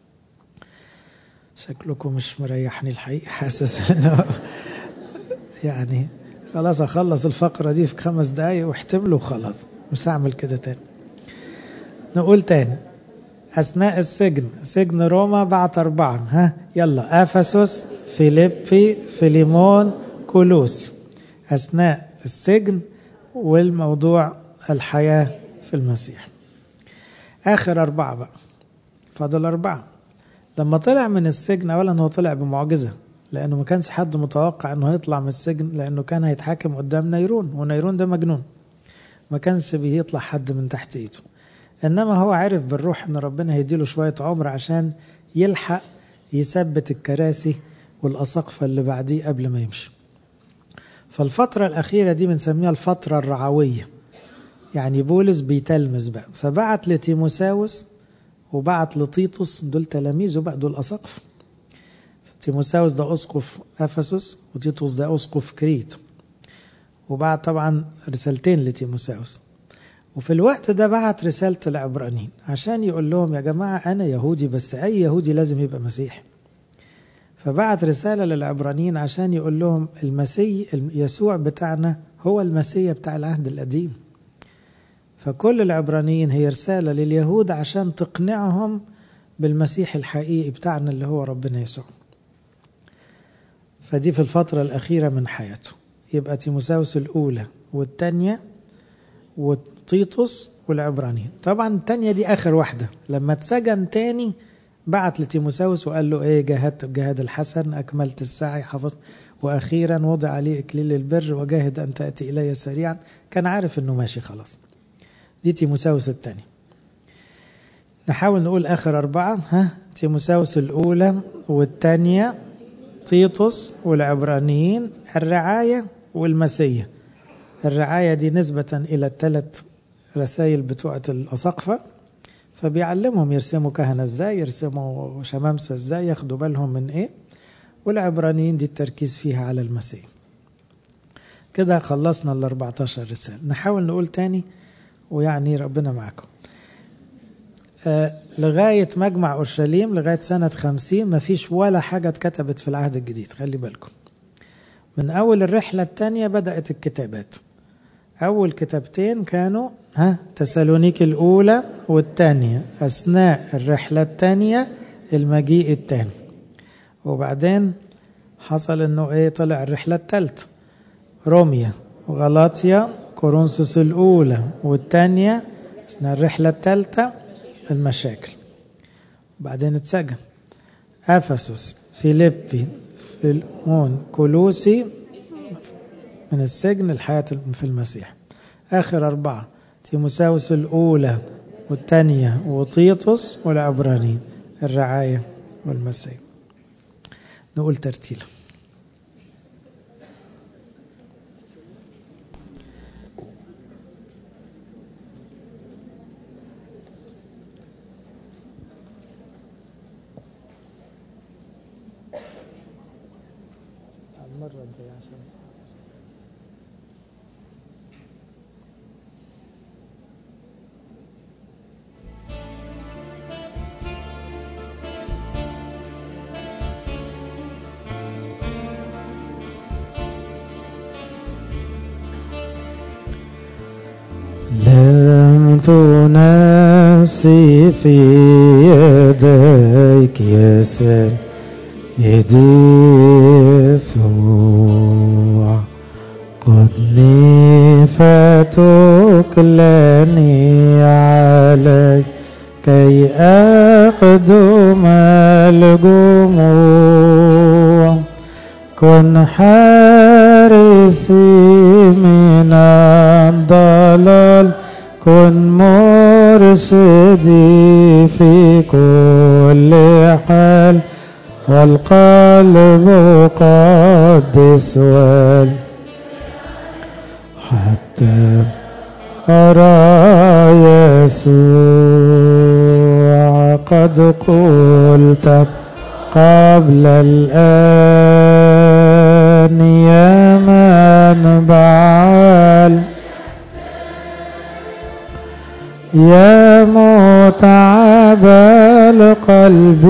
Speaker 1: شكلكم مش مريحني الحقيقة، حاسس انه يعني خلاص اخلص الفقرة دي في 5 دقايق واحتملوا وخلاص، مش هعمل كده تاني. نقول تاني. أثناء السجن، سجن روما بعت 4. يلا: أفسس، فيليبي، فيليمون، كولوس. أثناء السجن والموضوع الحياة في المسيح. آخر 4 بقى، فضل 4. لما طلع من السجن، أولا هو طلع بمعجزة، لأنه ما كانش حد متوقع أنه هيطلع من السجن، لأنه كان هيتحاكم قدام نيرون، ونيرون ده مجنون، ما كانش بيطلع حد من تحت إيده. إنما هو عرف بالروح أن ربنا هيديله شوية عمر عشان يلحق يثبت الكراسي والأساقفة اللي بعديه قبل ما يمشي. فالفترة الأخيرة دي بنسميها الفترة الرعوية، يعني بولس بيتلمذ بقى، فبعت لتيموساوس وبعت لطيطس، دول تلاميذه بقى، دول أساقفة. تيموساوس ده أسقف أفسس، وتيتوس ده أسقف كريت، وبعت طبعا رسالتين لتيموساوس. وفي الوقت ده بعت رسالة العبرانيين عشان يقول لهم: يا جماعة أنا يهودي، بس أي يهودي لازم يبقى مسيحي. فبعت رسالة للعبرانيين عشان يقول لهم المسيح يسوع بتاعنا هو المسيح بتاع العهد القديم. فكل العبرانيين هي رسالة لليهود عشان تقنعهم بالمسيح الحقيقي بتاعنا اللي هو ربنا يسوع. فدي في الفترة الأخيرة من حياته. يبقى تيموساوس الأولى والثانية وطيطس والعبرانيين. طبعا الثانية دي آخر واحدة، لما اتسجن تاني بعت لتيموساوس وقال له: ايه، جاهدت الجهاد الحسن، أكملت السعي، حفظت، وأخيرا وضع عليه إكليل البر، وجاهد أن تأتي إلي سريعا. كان عارف أنه ماشي خلاص. دي تيموساوس الثاني. نحاول نقول آخر 4. تيموساوس الأولى والثانية، طيطس والعبرانيين، الرعاية والمسيح. الرعاية دي نسبة إلى ال3 رسائل بتوعة الأساقفة، فبيعلمهم يرسموا كهنة ازاي، يرسموا شمامسة ازاي، ياخدوا بالهم من ايه. والعبرانيين دي التركيز فيها على المسيح. كده خلصنا 14 رسالة. نحاول نقول تاني، ويعني ربنا معكم. لغاية مجمع أورشليم، لغاية سنة 50 ما فيش ولا حاجة اتكتبت في العهد الجديد. خلي بالكم، من أول الرحلة الثانية بدأت الكتابات. أول كتابتين كانوا تسالونيكي الأولى والثانية، أثناء الرحلة الثانية، المجيء الثاني. وبعدين حصل إنه طلع الرحلة الثالثة، روميا وغلاطيا، كورنثوس الأولى والثانية، أثناء الرحلة الثالثة المشاكل. وبعدين اتسجن. أفسس، فيليبي، فيلمون، كولوسي، من السجن الحياة في المسيح. آخر 4 تيموساوس الأولى والثانية وطيطس والعبرانيين، الرعاية والمسيح. نقول ترتيل. المرة الجاية عشان لمت نفسي في يديك يا سيدي يسوع، قدني فتكلني عليك كي أقدم الجموع. كن حارسي من الضلال، كن مرشدي في كل حال، والقلب قدس حتى أرى يسوع. قد قلت قبل الآن يا منبع يا متعب القلب،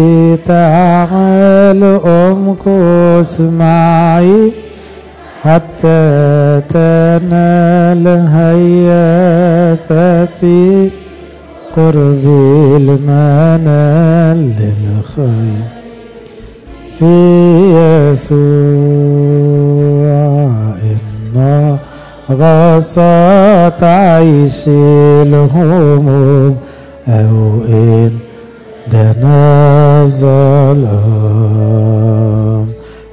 Speaker 1: تعال امكث معي حتى تنال هيا في قرب المنال للخير في يسوع. إن غصت عيش الهموم أو إن دنا الظلام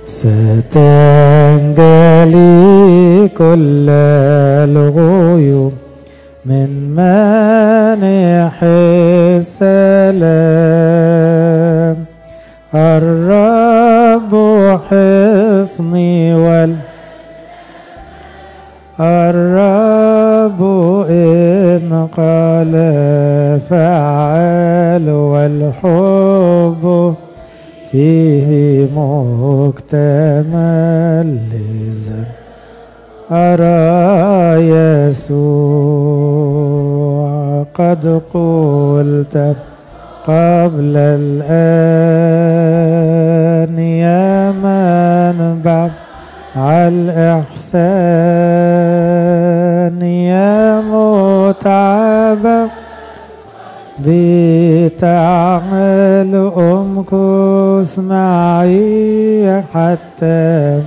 Speaker 1: ستنجلي كل الغيوم من مانح السلام. الرب حصني الرب إن قال فعال والحب فيه مكتمل. لذا أرى يسوع قد قلت قبل الآن يا منبع الإحسان يا متعبا بتعمل أمكث معي حتى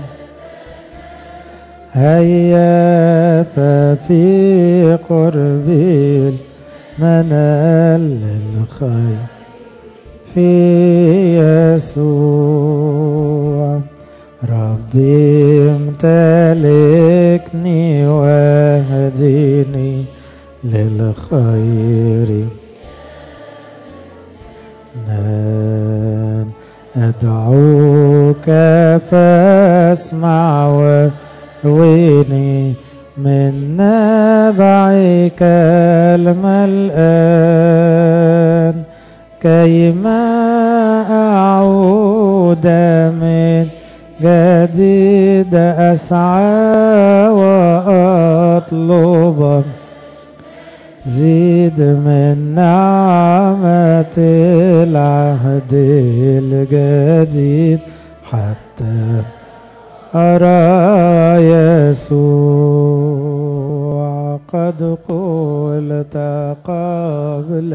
Speaker 1: هيا ففي قرب المنال الخير في يسوع. ربي امتلكني واهديني للخير. أدعوك فاسمع وارويني من نبعك الملآن كيما أعود من جديد أسعى وأطلب. زيد من نعمة العهد الجديد حتى أرى يسوع. قد قلت قبل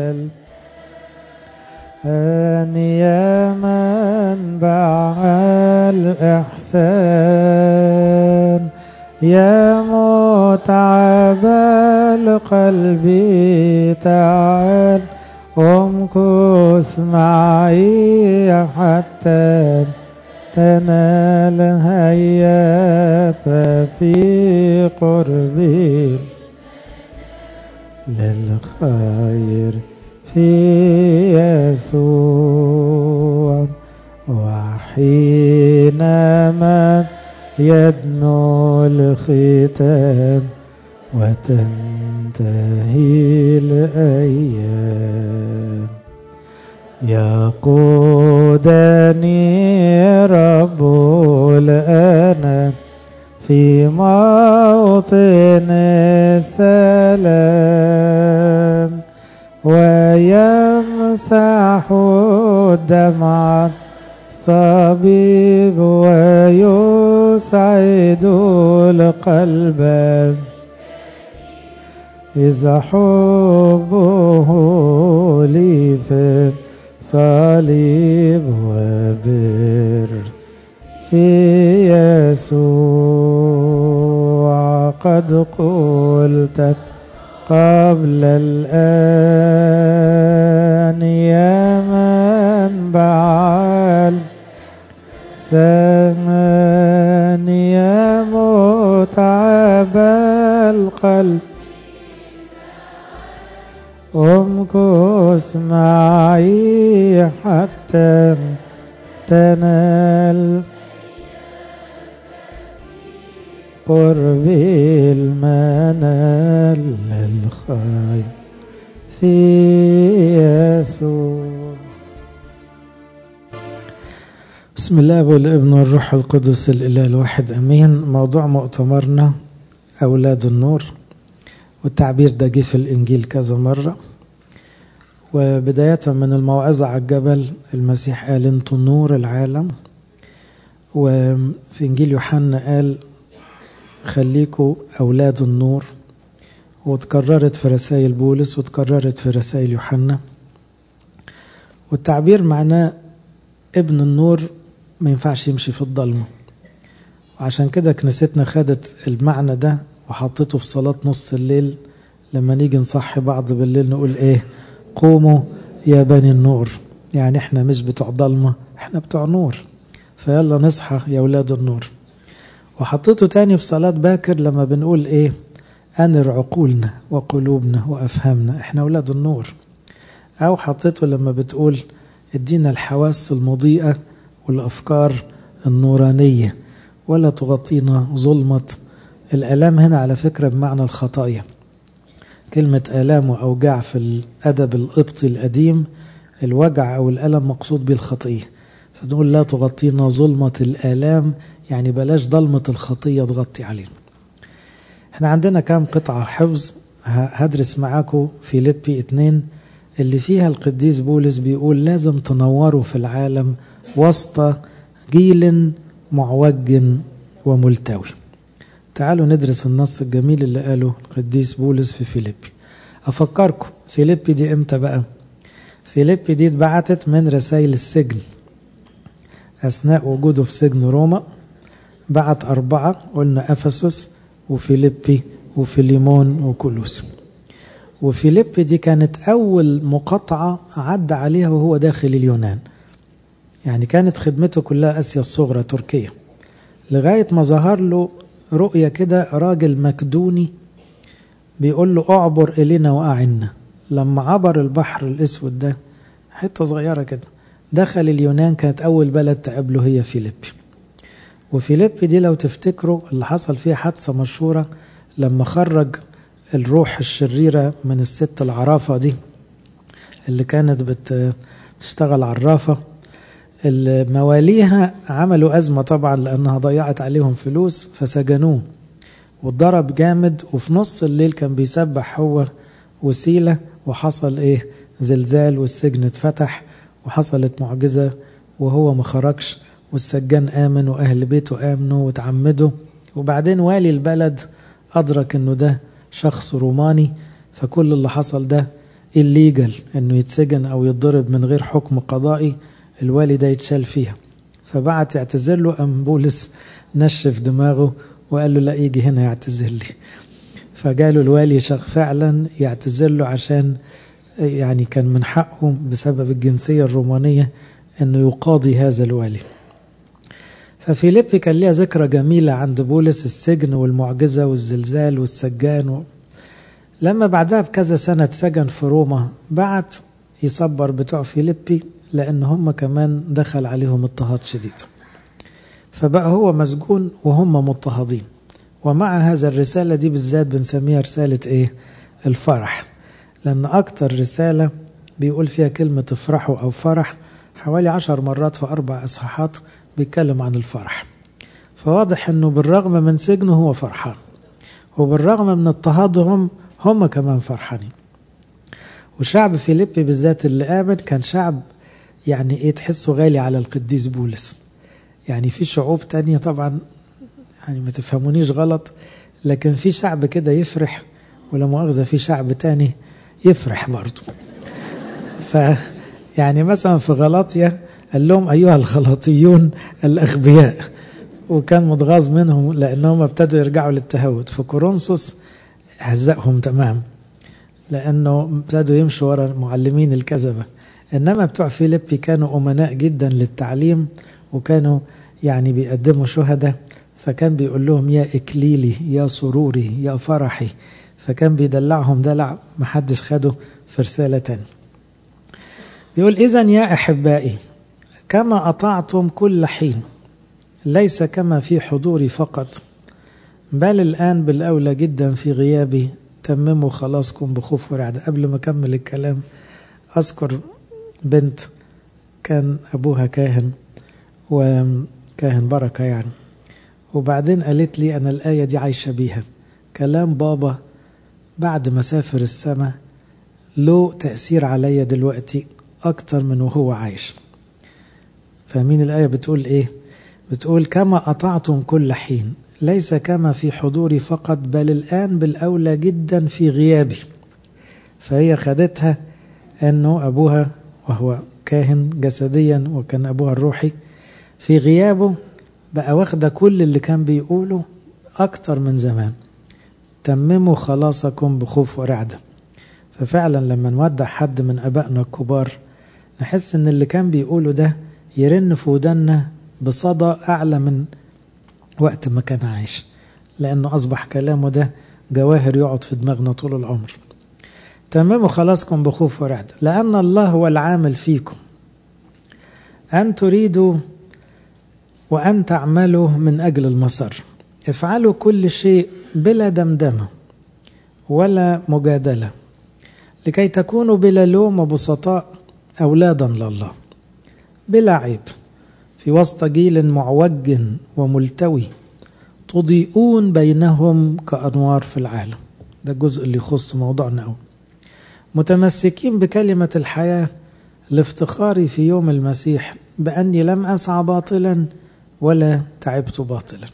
Speaker 1: الآن يا منبع الإحسان يا متعب القلب تعال امكث معي حتى تنال هيا ففي قربي للخير في يسوع. وحينما يدنو الختام وتنتهي الأيام يقودني رب الأنام في موطن السلام ويمسح الدمع صبيب ويسعد القلب إذا حبه لي في صليب وبر في يسوع. قد قلت قبل الآن يا منبع السمان يا متعب القلب امكث معي حتى تنال قربي المنال الخير في يسوع. بسم الله والابن والروح القدس الإله الواحد أمين. موضوع مؤتمرنا أولاد النور، والتعبير ده جه في الإنجيل كذا مرة. وبداية من الموعظة على الجبل المسيح قال انتوا نور العالم، وفي إنجيل يوحنا قال خليكوا أولاد النور، وتكررت في رسائل بولس وتكررت في رسائل يوحنا. والتعبير معناه ابن النور ما ينفعش يمشي في الضلمة، وعشان كده كنيستنا خدت المعنى ده وحطته في صلاة نص الليل. لما نيجي نصحي بعض بالليل نقول ايه؟ قوموا يا بني النور. يعني احنا مش بتوع ضلمة، احنا بتوع نور، فيلا نصحى يا ولاد النور. وحطيته تاني في صلاة باكر لما بنقول ايه؟ أنر عقولنا وقلوبنا وأفهمنا، احنا ولاد النور. أو حطيته لما بتقول ادينا الحواس المضيئة والأفكار النورانية ولا تغطينا ظلمة الآلام. هنا على فكرة بمعنى الخطايا. كلمة آلام وأوجاع في الأدب القبطي القديم الوجع أو الألم مقصود به الخطية، فنقول لا تغطينا ظلمة الآلام، يعني بلاش ظلمة الخطية تغطي علينا. احنا عندنا كام قطعة حفظ هدرس معاكم فيليبي 2 اللي فيها القديس بولس بيقول لازم تنوروا في العالم وسط جيل معوج وملتوي. تعالوا ندرس النص الجميل اللي قاله القديس بولس في فيليبي. أفكركم فيليبي دي امتى بقى؟ فيليبي دي اتبعتت من رسائل السجن أثناء وجوده في سجن روما. بعت 4، قلنا أفسس وفيليبي وفيليمون وكولوس. وفيليبي دي كانت أول مقاطعة عدى عليها وهو داخل اليونان، يعني كانت خدمته كلها آسيا الصغرى تركيا، لغاية ما ظهر له رؤية كده راجل مكدوني بيقول له أعبر إلينا وأعنا. لما عبر البحر الأسود ده حتة صغيرة كده دخل اليونان، كانت أول بلد تقابله هي فيليبي. وفيليبي دي لو تفتكروا اللي حصل فيها حادثة مشهورة لما خرج الروح الشريرة من الست العرافة دي اللي كانت بتشتغل عرافة. المواليها عملوا أزمة طبعا لأنها ضيعت عليهم فلوس فسجنوه واتضرب جامد، وفي نص الليل كان بيسبح هو وسيلة وحصل ايه؟ زلزال والسجن اتفتح وحصلت معجزة وهو ما خرجش والسجان آمن وأهل بيته آمنوا وتعمدوا. وبعدين والي البلد أدرك أنه ده شخص روماني، فكل اللي حصل ده الليجل أنه يتسجن أو يتضرب من غير حكم قضائي، الوالي ده يتشال فيها. فبعت يعتذر له، أم بولس نشف دماغه وقال له لا يجي هنا يعتذر لي. فقالوا الوالي فعلا يعتذر له عشان يعني كان من حقه بسبب الجنسية الرومانية أنه يقاضي هذا الوالي. ففيليبي كان ليها ذكرى جميلة عند بولس، السجن والمعجزة والزلزال والسجان لما بعدها بكذا سنة سجن في روما بعت يصبر بتوع فيليبي لأن هم كمان دخل عليهم اضطهاد شديد، فبقى هو مسجون وهم مضطهدين. ومع هذا الرسالة دي بالذات بنسميها رسالة ايه؟ الفرح، لأن أكتر رسالة بيقول فيها كلمة افرحوا أو فرح حوالي 10 مرات في 4 إصحاحات بيتكلم عن الفرح. فواضح أنه بالرغم من سجنه هو فرحان، وبالرغم من اضطهادهم هم كمان فرحانين. وشعب فيليبي بالذات اللي آمن كان شعب يعني ايه؟ تحسه غالي على القديس بولس. يعني في شعوب تانية طبعا يعني ما تفهمونيش غلط، لكن في شعب كده يفرح، ولا مؤاخذة في شعب تاني يفرح برضو. يعني مثلا في غلاطيا قال لهم أيها الغلاطيون الأغبياء، وكان متغاظ منهم لأنهم ابتدوا يرجعوا للتهود. في كورنثوس هزقهم تمام لأنه ابتدوا يمشوا ورا معلمين الكذبة. إنما بتوع فيليبي كانوا أمناء جدا للتعليم، وكانوا يعني بيقدموا شهداء، فكان بيقول لهم يا إكليلي يا سروري يا فرحي، فكان بيدلعهم دلع محدش خده في رسالة تانية. بيقول إذن يا أحبائي كما أطعتم كل حين، ليس كما في حضوري فقط، بل الآن بالأولى جدا في غيابي، تمموا خلاصكم بخوف ورعدة. قبل ما أكمل الكلام أذكر بنت كان أبوها كاهن، وكاهن بركة يعني، وبعدين قالت لي أنا الآية دي عايشة بيها، كلام بابا بعد ما سافر السماء له تأثير عليا دلوقتي أكتر من وهو عايش. فاهمين الآية بتقول إيه؟ بتقول كما أطعتم كل حين، ليس كما في حضوري فقط بل الآن بالأولى جدا في غيابي. فهي خدتها أنه أبوها وهو كاهن جسديا وكان أبوها الروحي في غيابه بقى واخدة كل اللي كان بيقوله أكتر من زمان. تمموا خلاصكم بخوف ورعدة. ففعلا لما نودع حد من أبائنا الكبار نحس أن اللي كان بيقوله ده يرن في ودنا بصدى أعلى من وقت ما كان عايش، لأنه أصبح كلامه ده جواهر يقعد في دماغنا طول العمر. تمموا خلاصكم بخوف ورعدة لأن الله هو العامل فيكم أن تريدوا وأن تعملوا من أجل المسار. افعلوا كل شيء بلا دمدمة ولا مجادلة لكي تكونوا بلا لوم وبسطاء أولادا لله بلا عيب في وسط جيل معوج وملتوي تضيئون بينهم كأنوار في العالم. ده الجزء اللي يخص موضوعنا أول. متمسكين بكلمة الحياة لافتخاري في يوم المسيح بأني لم أسعى باطلا ولا تعبت باطلا.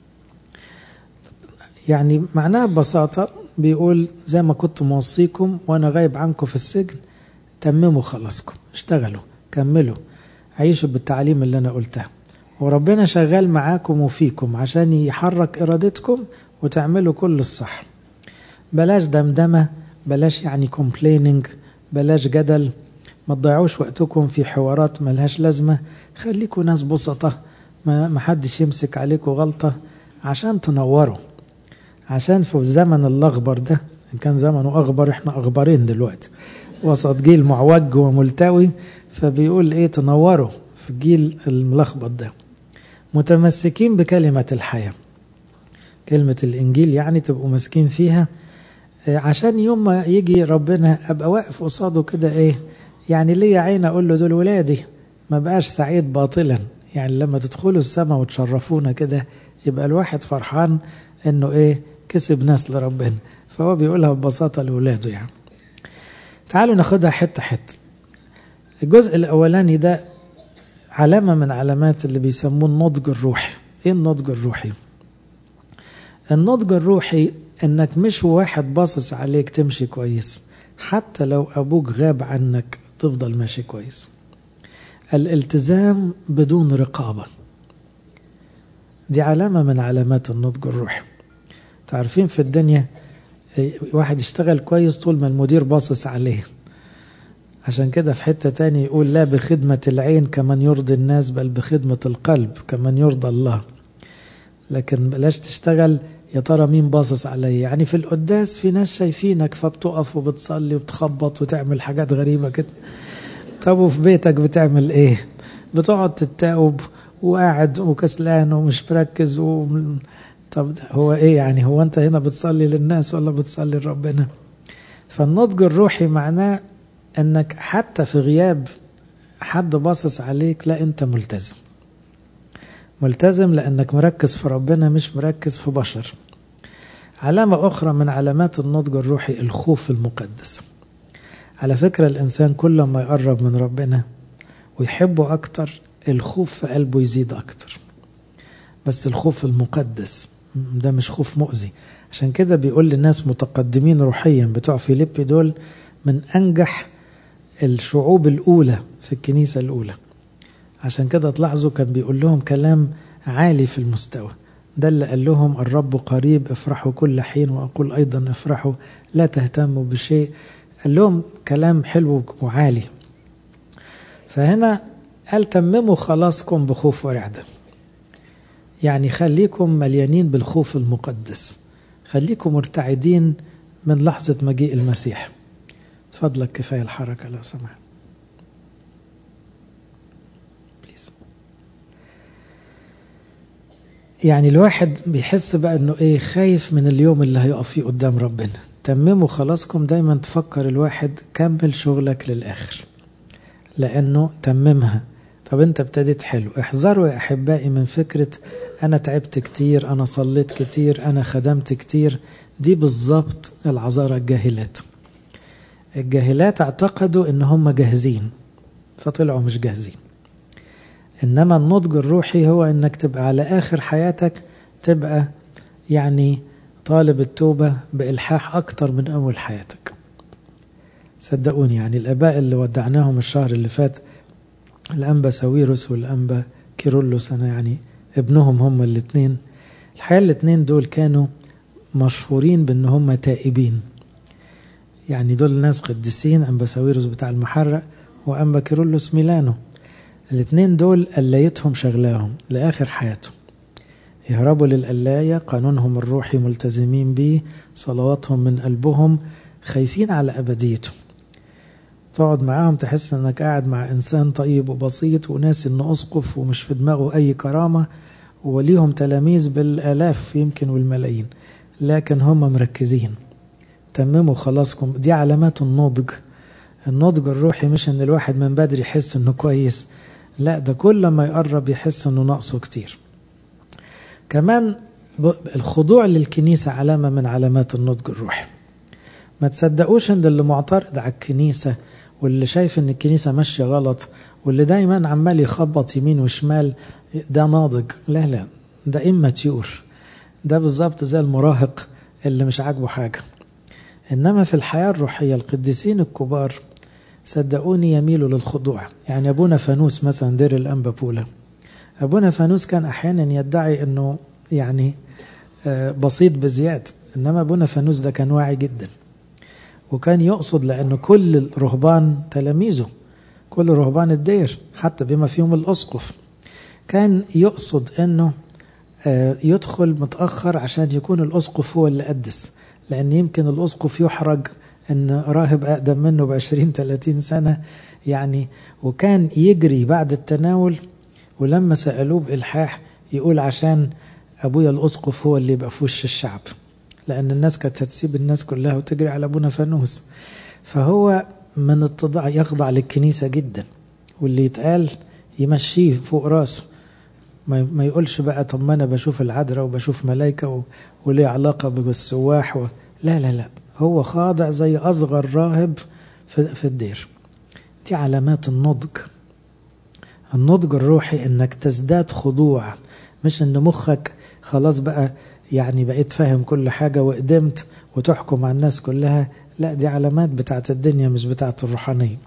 Speaker 1: يعني معناها ببساطة بيقول زي ما كنت موصيكم وأنا غايب عنكم في السجن، تمموا خلاصكم، اشتغلوا، كملوا، عيشوا بالتعليم اللي أنا قلتها، وربنا شغال معاكم وفيكم عشان يحرك إرادتكم وتعملوا كل الصح. بلاش دمدمة، بلاش يعني complaining، بلاش جدل، ما تضيعوش وقتكم في حوارات ملهاش لازمة. خليكم ناس بسطة، ما حدش يمسك عليكم غلطة عشان تنوروا. عشان في الزمن الأخبر ده، إن كان زمنه أخبر، إحنا أخبرين دلوقتي وسط جيل معوج وملتوي، فبيقول إيه؟ تنوروا في الجيل الملخبط ده. متمسكين بكلمة الحياة، كلمة الإنجيل يعني تبقوا مسكين فيها عشان يوم ما يجي ربنا أبقى واقف قصاده كده إيه يعني ليا عين أقول له دول ولادي، ما بقاش سعيد باطلا. يعني لما تدخلوا السماء وتشرفونا كده يبقى الواحد فرحان إنه إيه كسب ناس لربنا. فهو بيقولها ببساطة لولاده. يعني تعالوا ناخدها حتة حتة. الجزء الأولاني ده علامة من علامات اللي بيسموه النضج الروحي. إيه النضج الروحي؟ النضج الروحي إنك مش واحد باصص عليك تمشي كويس، حتى لو أبوك غاب عنك تفضل ماشي كويس. الالتزام بدون رقابة دي علامة من علامات النضج الروحي. تعرفين في الدنيا واحد يشتغل كويس طول ما المدير باصص عليه. عشان كده في حتة تاني يقول لا بخدمة العين كمن يرضي الناس بل بخدمة القلب كمن يرضى الله. لكن بلاش تشتغل يا ترى مين باصص عليه. يعني في القداس في ناس شايفينك فبتقف وبتصلي وبتخبط وتعمل حاجات غريبة كده. طب وفي بيتك بتعمل ايه؟ بتقعد تتاوب وقاعد وكسلان ومش مركز طب هو ايه يعني؟ هو انت هنا بتصلي للناس ولا بتصلي لربنا؟ فالنضج الروحي معناه انك حتى في غياب حد باصص عليك لا انت ملتزم. ملتزم لانك مركز في ربنا مش مركز في بشر. علامة اخرى من علامات النضج الروحي الخوف المقدس. على فكرة الانسان كل ما يقرب من ربنا ويحبه اكتر الخوف في قلبه يزيد اكتر. بس الخوف المقدس ده مش خوف مؤذي. عشان كده بيقول للناس متقدمين روحيا بتوع فيليبي دول من أنجح الشعوب الأولى في الكنيسة الأولى. عشان كده تلاحظوا كان بيقول لهم كلام عالي في المستوى. ده اللي قال لهم الرب قريب افرحوا كل حين وأقول أيضا افرحوا لا تهتموا بشيء. قال لهم كلام حلو وعالي. فهنا قال تمموا خلاصكم بخوف ورعدة. يعني خليكم مليانين بالخوف المقدس، خليكم مرتعدين من لحظة مجيء المسيح. فضلك كفاية الحركة لو سمحت. يعني الواحد بيحس بقى انه ايه خايف من اليوم اللي هيقف فيه قدام ربنا. تمموا خلاصكم دايما تفكر الواحد كمل شغلك للآخر لأنه تممها. طب انت ابتديت حلو. احذروا يا أحبائي من فكرة أنا تعبت كتير، أنا صليت كتير، أنا خدمت كتير. دي بالضبط العذارى الجاهلات. الجاهلات اعتقدوا ان هم جاهزين فطلعوا مش جاهزين. انما النضج الروحي هو انك تبقى على اخر حياتك تبقى يعني طالب التوبة بإلحاح أكتر من أول حياتك. صدقوني يعني الآباء اللي ودعناهم الشهر اللي فات، الأنبا ساويروس والأنبا كيرلس، أنا يعني ابنهم هم الاثنين. الحقيقة الاثنين دول كانوا مشهورين بأن هم تائبين، يعني دول ناس قديسين، أنبا ساويروس بتاع المحرق وأنبا كيرلس ميلانو. الاثنين دول قلايتهم شغلاهم لآخر حياتهم، يهربوا للقلاية، قانونهم الروحي ملتزمين بيه، صلواتهم من قلبهم، خايفين على أبديتهم. تقعد معاهم تحس أنك قاعد مع إنسان طيب وبسيط وناس إنه أسقف ومش في دماغه أي كرامة، وليهم تلاميذ بالآلاف يمكن والملايين، لكن هم مركزين. تمموا خلاصكم. دي علامات النضج. النضج الروحي مش ان الواحد من بدري يحس انه كويس، لا، ده كل ما يقرب يحس انه ناقصه كتير. كمان الخضوع للكنيسة علامة من علامات النضج الروحي. ما تصدقوش ان اللي معترض على الكنيسة واللي شايف ان الكنيسة ماشية غلط واللي دايما عمال يخبط يمين وشمال ده ناضج. لا لا، ده إماتيور، ده بالظبط زي المراهق اللي مش عاجبه حاجة. إنما في الحياة الروحية القديسين الكبار صدقوني يميلوا للخضوع. يعني أبونا فانوس مثلا دير الأنبا بولا، أبونا فانوس كان أحيانا يدعي أنه يعني بسيط بزيادة، إنما أبونا فانوس ده كان واعي جدا، وكان يقصد لأنه كل الرهبان تلاميذه، كل رهبان الدير حتى بما فيهم الأسقف، كان يقصد أنه يدخل متأخر عشان يكون الأسقف هو اللي قدس، لأن يمكن الأسقف يحرج أن راهب أقدم منه ب20-30 سنة يعني. وكان يجري بعد التناول، ولما سألوه بإلحاح يقول عشان أبويا الأسقف هو اللي يبقى في وش الشعب، لأن الناس كانت هتسيب الناس كلها وتجري على أبونا فانوس. فهو من التضاع يخضع للكنيسة جدا، واللي يتقال يمشيه فوق راسه، ما يقولش بقى طب ما أنا بشوف العذراء وبشوف ملايكة وليه علاقة بالسواح لا لا لا، هو خاضع زي أصغر راهب في الدير. دي علامات النضج. النضج الروحي إنك تزداد خضوع، مش إن مخك خلاص بقى يعني بقيت فاهم كل حاجة وقدمت وتحكم على الناس كلها. لا، دي علامات بتاعت الدنيا مش بتاعت الروحانية.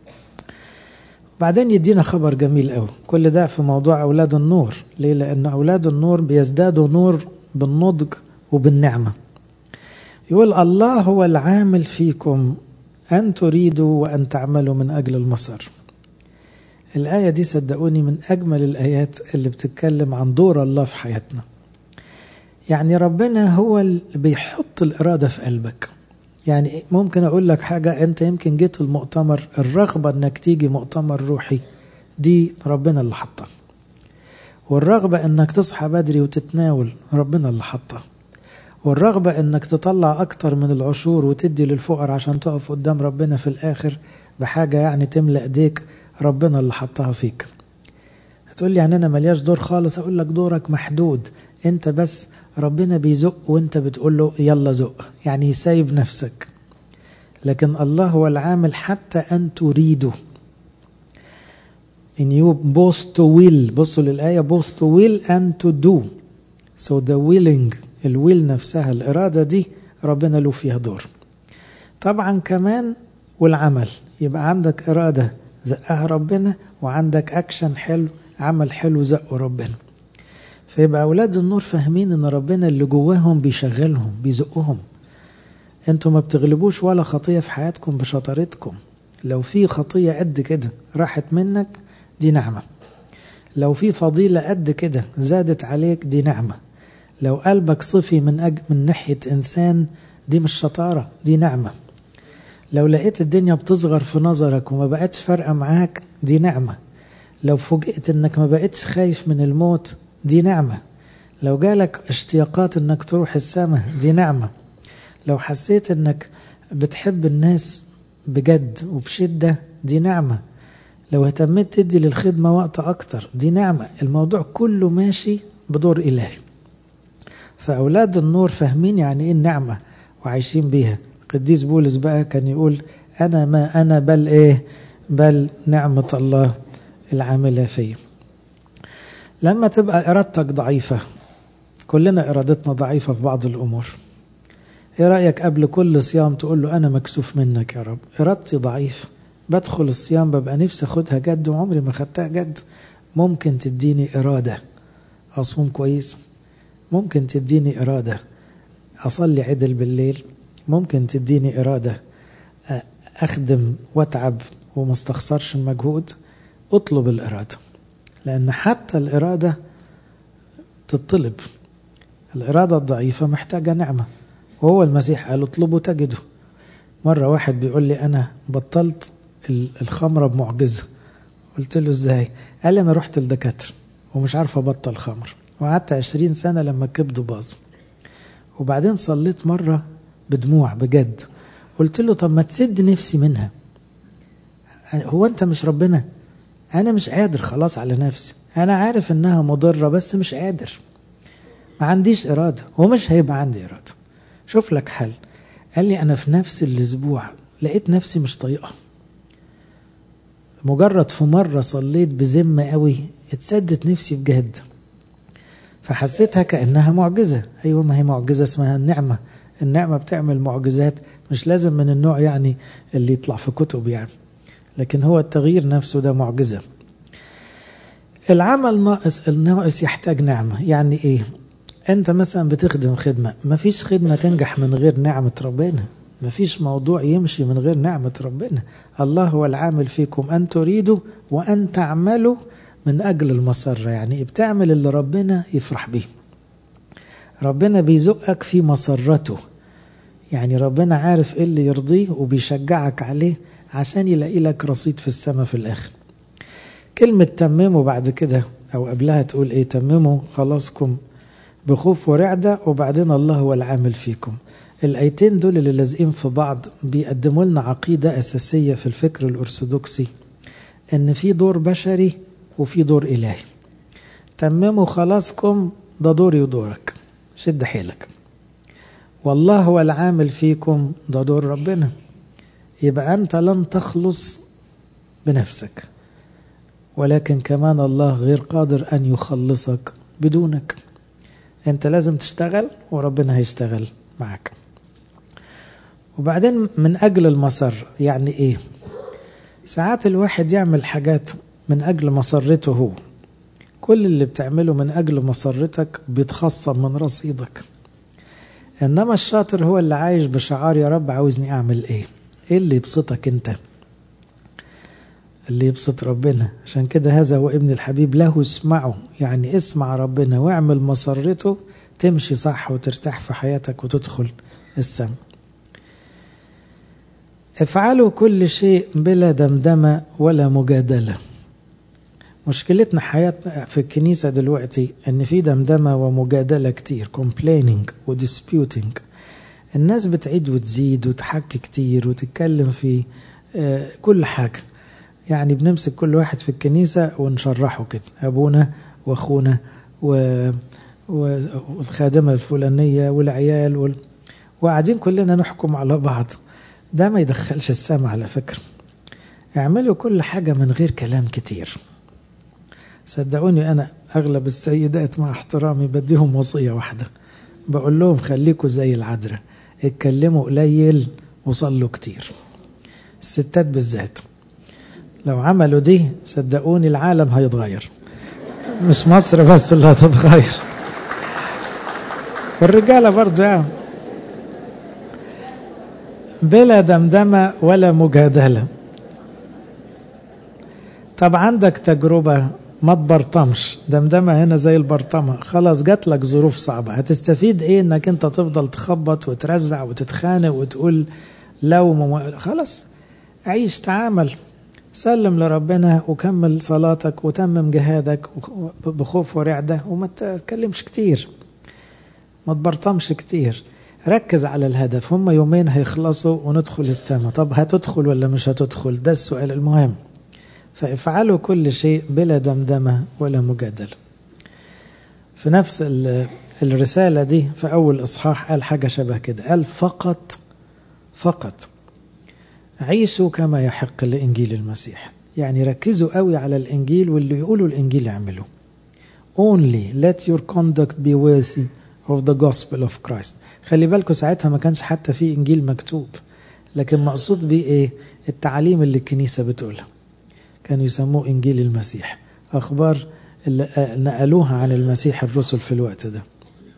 Speaker 1: بعدين يدينا خبر جميل قوي، كل ده في موضوع أولاد النور. ليه؟ لأن أولاد النور بيزدادوا نور بالنضج وبالنعمة. يقول الله هو العامل فيكم أن تريدوا وأن تعملوا من أجل المسار. الآية دي صدقوني من أجمل الآيات اللي بتتكلم عن دور الله في حياتنا. يعني ربنا هو اللي بيحط الإرادة في قلبك. يعني ممكن أقول لك حاجة، أنت يمكن جيت المؤتمر، الرغبة أنك تيجي مؤتمر روحي دي ربنا اللي حطها، والرغبة أنك تصحى بدري وتتناول ربنا اللي حطها، والرغبة أنك تطلع أكتر من العشور وتدي للفقر عشان تقف قدام ربنا في الآخر بحاجة يعني تملأ ايديك، ربنا اللي حطها فيك. هتقول لي يعني أنا ملياش دور خالص. أقول لك دورك محدود، أنت بس ربنا بيزق وأنت بتقول له يلا زق، يعني سايب نفسك. لكن الله هو العامل حتى أن تريده. in you both to will. بصوا للآية both to will and to do. so the willing، الويل نفسها، الإرادة دي ربنا له فيها دور. طبعا كمان والعمل، يبقى عندك إرادة زقها ربنا، وعندك أكشن حلو، عمل حلو زقه ربنا. فيبقى أولاد النور فاهمين إن ربنا اللي جواهم بيشغلهم بيزقهم. أنتم ما بتغلبوش ولا خطية في حياتكم بشطارتكم. لو في خطية قد كده راحت منك دي نعمة، لو في فضيلة قد كده زادت عليك دي نعمة، لو قلبك صفي من ناحية إنسان دي مش شطارة، دي نعمة، لو لقيت الدنيا بتصغر في نظرك وما بقتش فارقة معاك دي نعمة، لو فوجئت إنك ما بقتش خايف من الموت دي نعمة، لو جالك اشتياقات إنك تروح السماء دي نعمة، لو حسيت إنك بتحب الناس بجد وبشدة دي نعمة، لو اهتميت تدي للخدمة وقت أكتر دي نعمة. الموضوع كله ماشي بدور إلهي. فأولاد النور فاهمين يعني إيه النعمة وعايشين بيها. قديس بولس بقى كان يقول أنا ما أنا بل إيه، بل نعمة الله العاملة فيه. لما تبقى إرادتك ضعيفة كلنا إرادتنا ضعيفة في بعض الأمور. إيه رأيك قبل كل صيام تقول له أنا مكسوف منك يا رب، إرادتي ضعيف، بدخل الصيام ببقى نفسي أخدها جد وعمري ما خدتها جد. ممكن تديني إرادة أصوم كويس، ممكن تديني إرادة أصلي عدل بالليل، ممكن تديني إرادة أخدم وأتعب وما استخسرش المجهود. أطلب الإرادة، لأن حتى الإرادة تطلب. الإرادة الضعيفة محتاجة نعمة، وهو المسيح قال اطلبوا تجدوا. مرة واحد بيقول لي أنا بطلت الخمرة بمعجزة. قلت له إزاي؟ قال لي أنا رحت الدكاترة ومش عارف أبطل خمر، وقعدت 20 سنة لما الكبد باظ، وبعدين صليت مرة بدموع بجد. قلت له طب ما تسد نفسي منها، هو أنت مش ربنا؟ أنا مش قادر خلاص على نفسي، أنا عارف إنها مضرة بس مش قادر، ما عنديش إرادة ومش هيبقى عندي إرادة. شوف لك حل. قال لي أنا في نفس الأسبوع لقيت نفسي مش طايقة، مجرد في مرة صليت بذمة قوي اتسدت نفسي بجد، فحسيتها كأنها معجزة. أيوة، ما هي معجزة اسمها النعمة. النعمة بتعمل معجزات، مش لازم من النوع يعني اللي يطلع في كتب يعني، لكن هو التغيير نفسه ده معجزة. العمل ناقص، الناقص يحتاج نعمة. يعني ايه؟ انت مثلا بتخدم خدمة، مفيش خدمة تنجح من غير نعمة ربنا، مفيش موضوع يمشي من غير نعمة ربنا. الله هو العامل فيكم أن تريدوا وأن تعملوا من أجل المسرة. يعني بتعمل اللي ربنا يفرح به، ربنا بيزقك في مسرته، يعني ربنا عارف ايه اللي يرضيه وبيشجعك عليه عشان يلاقي لك رصيد في السماء في الآخر. كلمة تمموا بعد كده أو قبلها تقول ايه؟ تمموا خلاصكم بخوف ورعدة، وبعدين الله هو العامل فيكم. الآيتين دول اللي لازقين في بعض بيقدموا لنا عقيدة أساسية في الفكر الأرثوذكسي، إن في دور بشري وفي دور إلهي. تمموا خلاصكم ده دوري ودورك، شد حيلك. والله هو العامل فيكم ده دور ربنا. يبقى أنت لن تخلص بنفسك، ولكن كمان الله غير قادر أن يخلصك بدونك. أنت لازم تشتغل وربنا هيشتغل معك. وبعدين من أجل المسر، يعني إيه؟ ساعات الواحد يعمل حاجات من أجل مسرته هو، كل اللي بتعمله من أجل مسرتك بيتخصم من رصيدك. إنما الشاطر هو اللي عايش بشعار يا رب عاوزني أعمل إيه؟ إيه اللي يبسطك أنت؟ اللي يبسط ربنا. عشان كده هذا هو ابن الحبيب له اسمعه، يعني اسمع ربنا واعمل مسرته، تمشي صح وترتاح في حياتك وتدخل السماء. افعلوا كل شيء بلا دمدمة ولا مجادلة. مشكلتنا حياتنا في الكنيسة دلوقتي ان في دمدمة ومجادلة كتير، complaining و disputing. الناس بتعيد وتزيد وتحكي كتير وتتكلم في كل حاجة. يعني بنمسك كل واحد في الكنيسة ونشرحه كده، أبونا وأخونا والخادمة الفلانية والعيال وقاعدين كلنا نحكم على بعض. ده ما يدخلش السماء على فكرة. اعملوا كل حاجة من غير كلام كتير. صدقوني أنا أغلب السيدات مع احترامي بديهم وصية واحدة، بقول لهم خليكوا زي العذراء، اتكلموا قليل وصلوا كتير. الستات بالذات لو عملوا دي صدقوني العالم هيتغير، مش مصر بس اللي هتتغير، والرجالة برضو يعني. بلا دمدمة ولا مجادلة. طب عندك تجربة ما تبرطمش، دمدمة هنا زي البرطمة، خلاص جات لك ظروف صعبة، هتستفيد ايه انك انت تفضل تخبط وترزع وتتخانق وتقول لو خلاص عيش، تعامل، سلم لربنا وكمل صلاتك وتمم جهادك بخوف ورعدة، وما تتكلمش كتير، ما تبرطمش كتير، ركز على الهدف. هم يومين هيخلصوا وندخل السماء. طب هتدخل ولا مش هتدخل؟ ده السؤال المهم. فافعلوا كل شيء بلا دمدمة ولا مجادلة. في نفس الرسالة دي في أول إصحاح قال حاجة شبه كده، قال فقط عيشوا كما يحق لإنجيل المسيح. يعني ركزوا قوي على الإنجيل، واللي يقولوا الإنجيل اعملوا، only let your conduct be worthy of the gospel of Christ. خلي بالكم ساعتها ما كانش حتى في إنجيل مكتوب، لكن مقصود بيه إيه؟ التعاليم اللي الكنيسة بتقولها. كانوا يسموه إنجيل المسيح، أخبار اللي نقلوها عن المسيح الرسل في الوقت ده.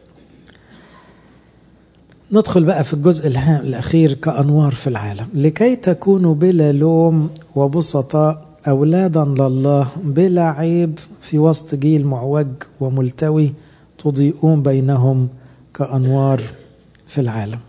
Speaker 1: ندخل بقى في الجزء الأخير كأنوار في العالم. لكي تكونوا بلا لوم وبسطاء أولادا لله بلا عيب في وسط جيل معوج وملتوي تضيئون بينهم كأنوار في العالم.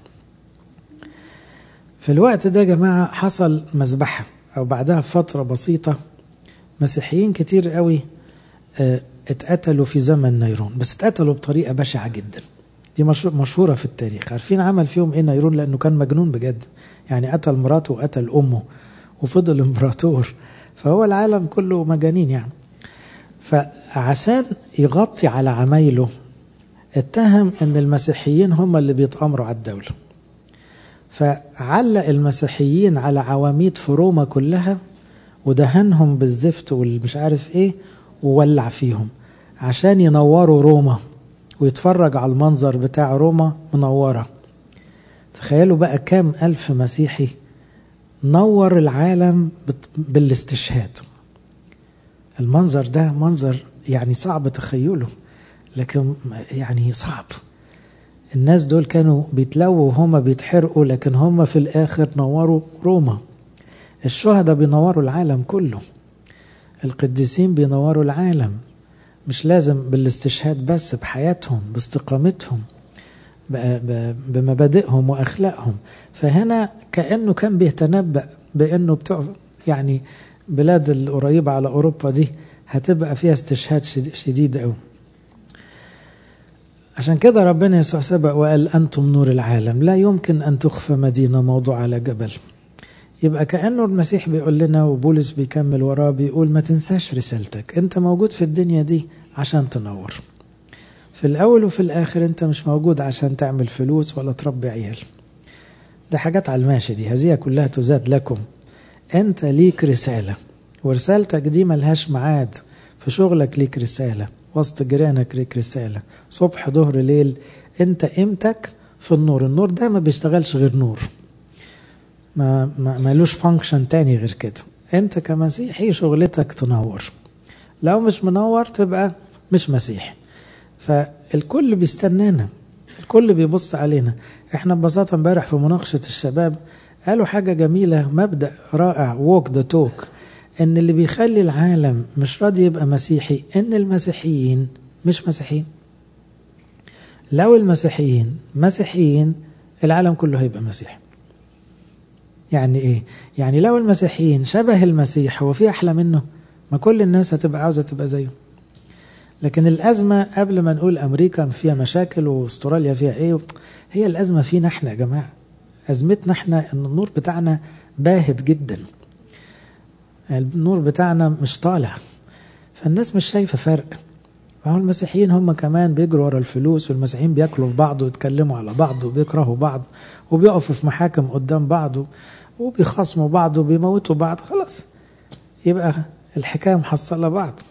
Speaker 1: في الوقت ده يا جماعة حصل مذبحة، أو بعدها فترة بسيطة مسيحيين كتير قوي اتقتلوا في زمن نيرون، بس اتقتلوا بطريقة بشعة جدا. دي مشهورة في التاريخ. عارفين عمل فيهم ايه نيرون؟ لأنه كان مجنون بجد، يعني قتل مراته وقتل أمه وفضل امبراطور، فهو العالم كله مجانين يعني. فعشان يغطي على عمايله اتهم ان المسيحيين هم اللي بيتأمروا على الدولة، فعلق المسيحيين على عواميد في روما كلها ودهنهم بالزفت والمش عارف ايه وولع فيهم عشان ينوروا روما ويتفرج على المنظر بتاع روما منورة. تخيلوا بقى كام ألف مسيحي نور العالم بالاستشهاد. المنظر ده منظر يعني صعب تخيله، لكن يعني صعب. الناس دول كانوا بيتلووا وهم بيتحرقوا، لكن هم في الآخر نوروا روما. الشهداء بينوروا العالم كله، القديسين بينوروا العالم، مش لازم بالاستشهاد بس، بحياتهم، باستقامتهم، بمبادئهم وأخلاقهم. فهنا كأنه كان بيتنبأ بأنه بتوع يعني بلاد القريبة على أوروبا دي هتبقى فيها استشهاد شديد قوي. عشان كده ربنا يسوع سبق وقال أنتم نور العالم، لا يمكن أن تخفى مدينة موضوع على جبل. يبقى كأنه المسيح بيقول لنا، وبولس بيكمل وراه بيقول ما تنساش رسالتك، انت موجود في الدنيا دي عشان تنور. في الأول وفي الآخر انت مش موجود عشان تعمل فلوس ولا تربي عيال، ده حاجات على الماشي، دي هذه كلها تزاد لكم. انت ليك رسالة، ورسالتك دي ملهاش معاد. في شغلك ليك رسالة، وسط جيرانك ليك رسالة، صبح ظهر ليل انت قيمتك في النور. النور ده ما بيشتغلش غير نور، ما لوش فانكشن تاني غير كده. انت كمسيحي شغلتك تنور، لو مش منور تبقى مش مسيحي. فالكل بيستنانا، الكل بيبص علينا. احنا ببساطة امبارح في مناقشة الشباب قالوا حاجة جميلة، مبدأ رائع، walk the talk، ان اللي بيخلي العالم مش راضي يبقى مسيحي ان المسيحيين مش مسيحيين. لو المسيحيين مسيحيين العالم كله هيبقى مسيحي. يعني ايه؟ يعني لو المسيحيين شبه المسيح هو في احلى منه؟ ما كل الناس هتبقى عاوزة تبقى زيه. لكن الازمة قبل ما نقول امريكا فيها مشاكل واستراليا فيها ايه، هي الازمة فينا احنا يا جماعة. ازمتنا احنا ان النور بتاعنا باهت جدا، النور بتاعنا مش طالع، فالناس مش شايفة فرق. وهو المسيحيين هم كمان بيجروا ورا الفلوس، والمسيحيين بياكلوا في بعض ويتكلموا على بعض وبيكرهوا بعض وبيقفوا في محاكم قدام بعض وبيخاصموا بعض وبيموتوا بعض. خلاص يبقى الحكاية محصلة بعض.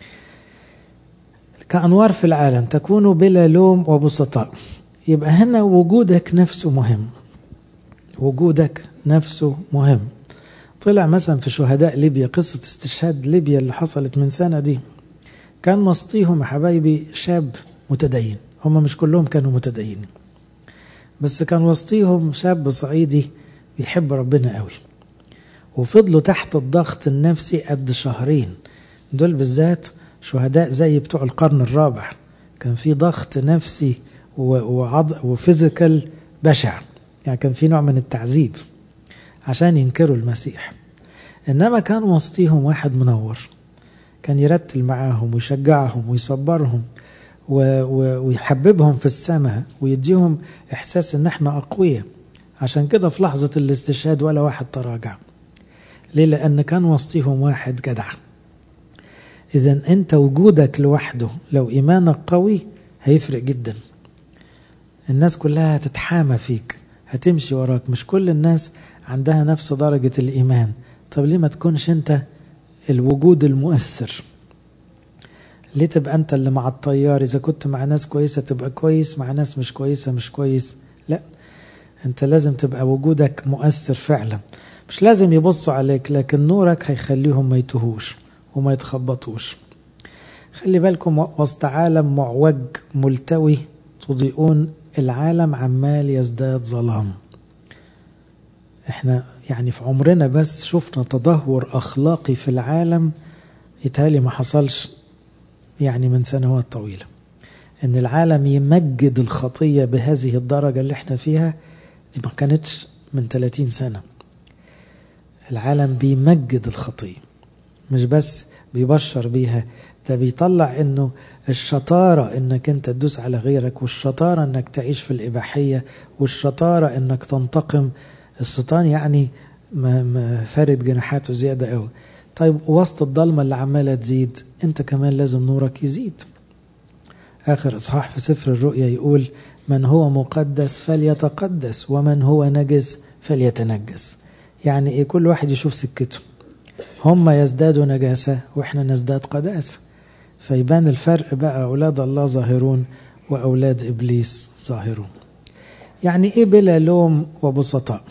Speaker 1: كأنوار في العالم تكونوا بلا لوم وبسطاء. يبقى هنا وجودك نفسه مهم، وجودك نفسه مهم. طلع مثلا في شهداء ليبيا، قصة استشهاد ليبيا اللي حصلت من سنة دي، كان وسطيهم يا حبايبي شاب متدين. هم مش كلهم كانوا متدينين، بس كان وسطيهم شاب صعيدي بيحب ربنا قوي، وفضلوا تحت الضغط النفسي قد شهرين. دول بالذات شهداء زي بتوع القرن الرابع، كان في ضغط نفسي وفيزيكال بشع، يعني كان في نوع من التعذيب عشان ينكروا المسيح. إنما كان وسطيهم واحد منور، كان يرتل معاهم ويشجعهم ويصبرهم ويحببهم في السماء ويديهم إحساس إن احنا أقوياء. عشان كده في لحظة الاستشهاد ولا واحد تراجع. ليه؟ لأن كان وسطيهم واحد جدع. إذن أنت وجودك لوحده لو إيمانك قوي هيفرق جدا. الناس كلها هتتحامى فيك، هتمشي وراك. مش كل الناس عندها نفس درجة الإيمان. طب ليه ما تكونش أنت الوجود المؤثر؟ ليه تبقى أنت اللي مع التيار؟ إذا كنت مع ناس كويسة تبقى كويس، مع ناس مش كويسة مش كويس. لا، أنت لازم تبقى وجودك مؤثر فعلا. مش لازم يبصوا عليك، لكن نورك هيخليهم ما يتوهوش وما يتخبطوش. خلي بالكم، وسط عالم معوج ملتوي تضيئون، العالم عمال يزداد ظلام. احنا يعني في عمرنا بس شفنا تدهور أخلاقي في العالم يتهيألي ما حصلش يعني من سنوات طويلة. ان العالم يمجد الخطية بهذه الدرجة اللي احنا فيها دي ما كانتش من 30 سنة. العالم بيمجد الخطية، مش بس بيبشر بيها، ده بيطلع انه الشطارة انك انت تدوس على غيرك، والشطارة انك تعيش في الإباحية، والشطارة انك تنتقم. الشيطان يعني ما فارد جناحاته زيادة قوي. طيب وسط الضلمة اللي عمالة تزيد، انت كمان لازم نورك يزيد. آخر إصحاح في سفر الرؤيا يقول: من هو مقدس فليتقدس، ومن هو نجس فليتنجس. يعني إيه؟ كل واحد يشوف سكته. هم يزدادوا نجاسة وإحنا نزداد قداسة، فيبان الفرق بقى. أولاد الله ظاهرون وأولاد إبليس ظاهرون. يعني إيه بلا لوم وبسطاء؟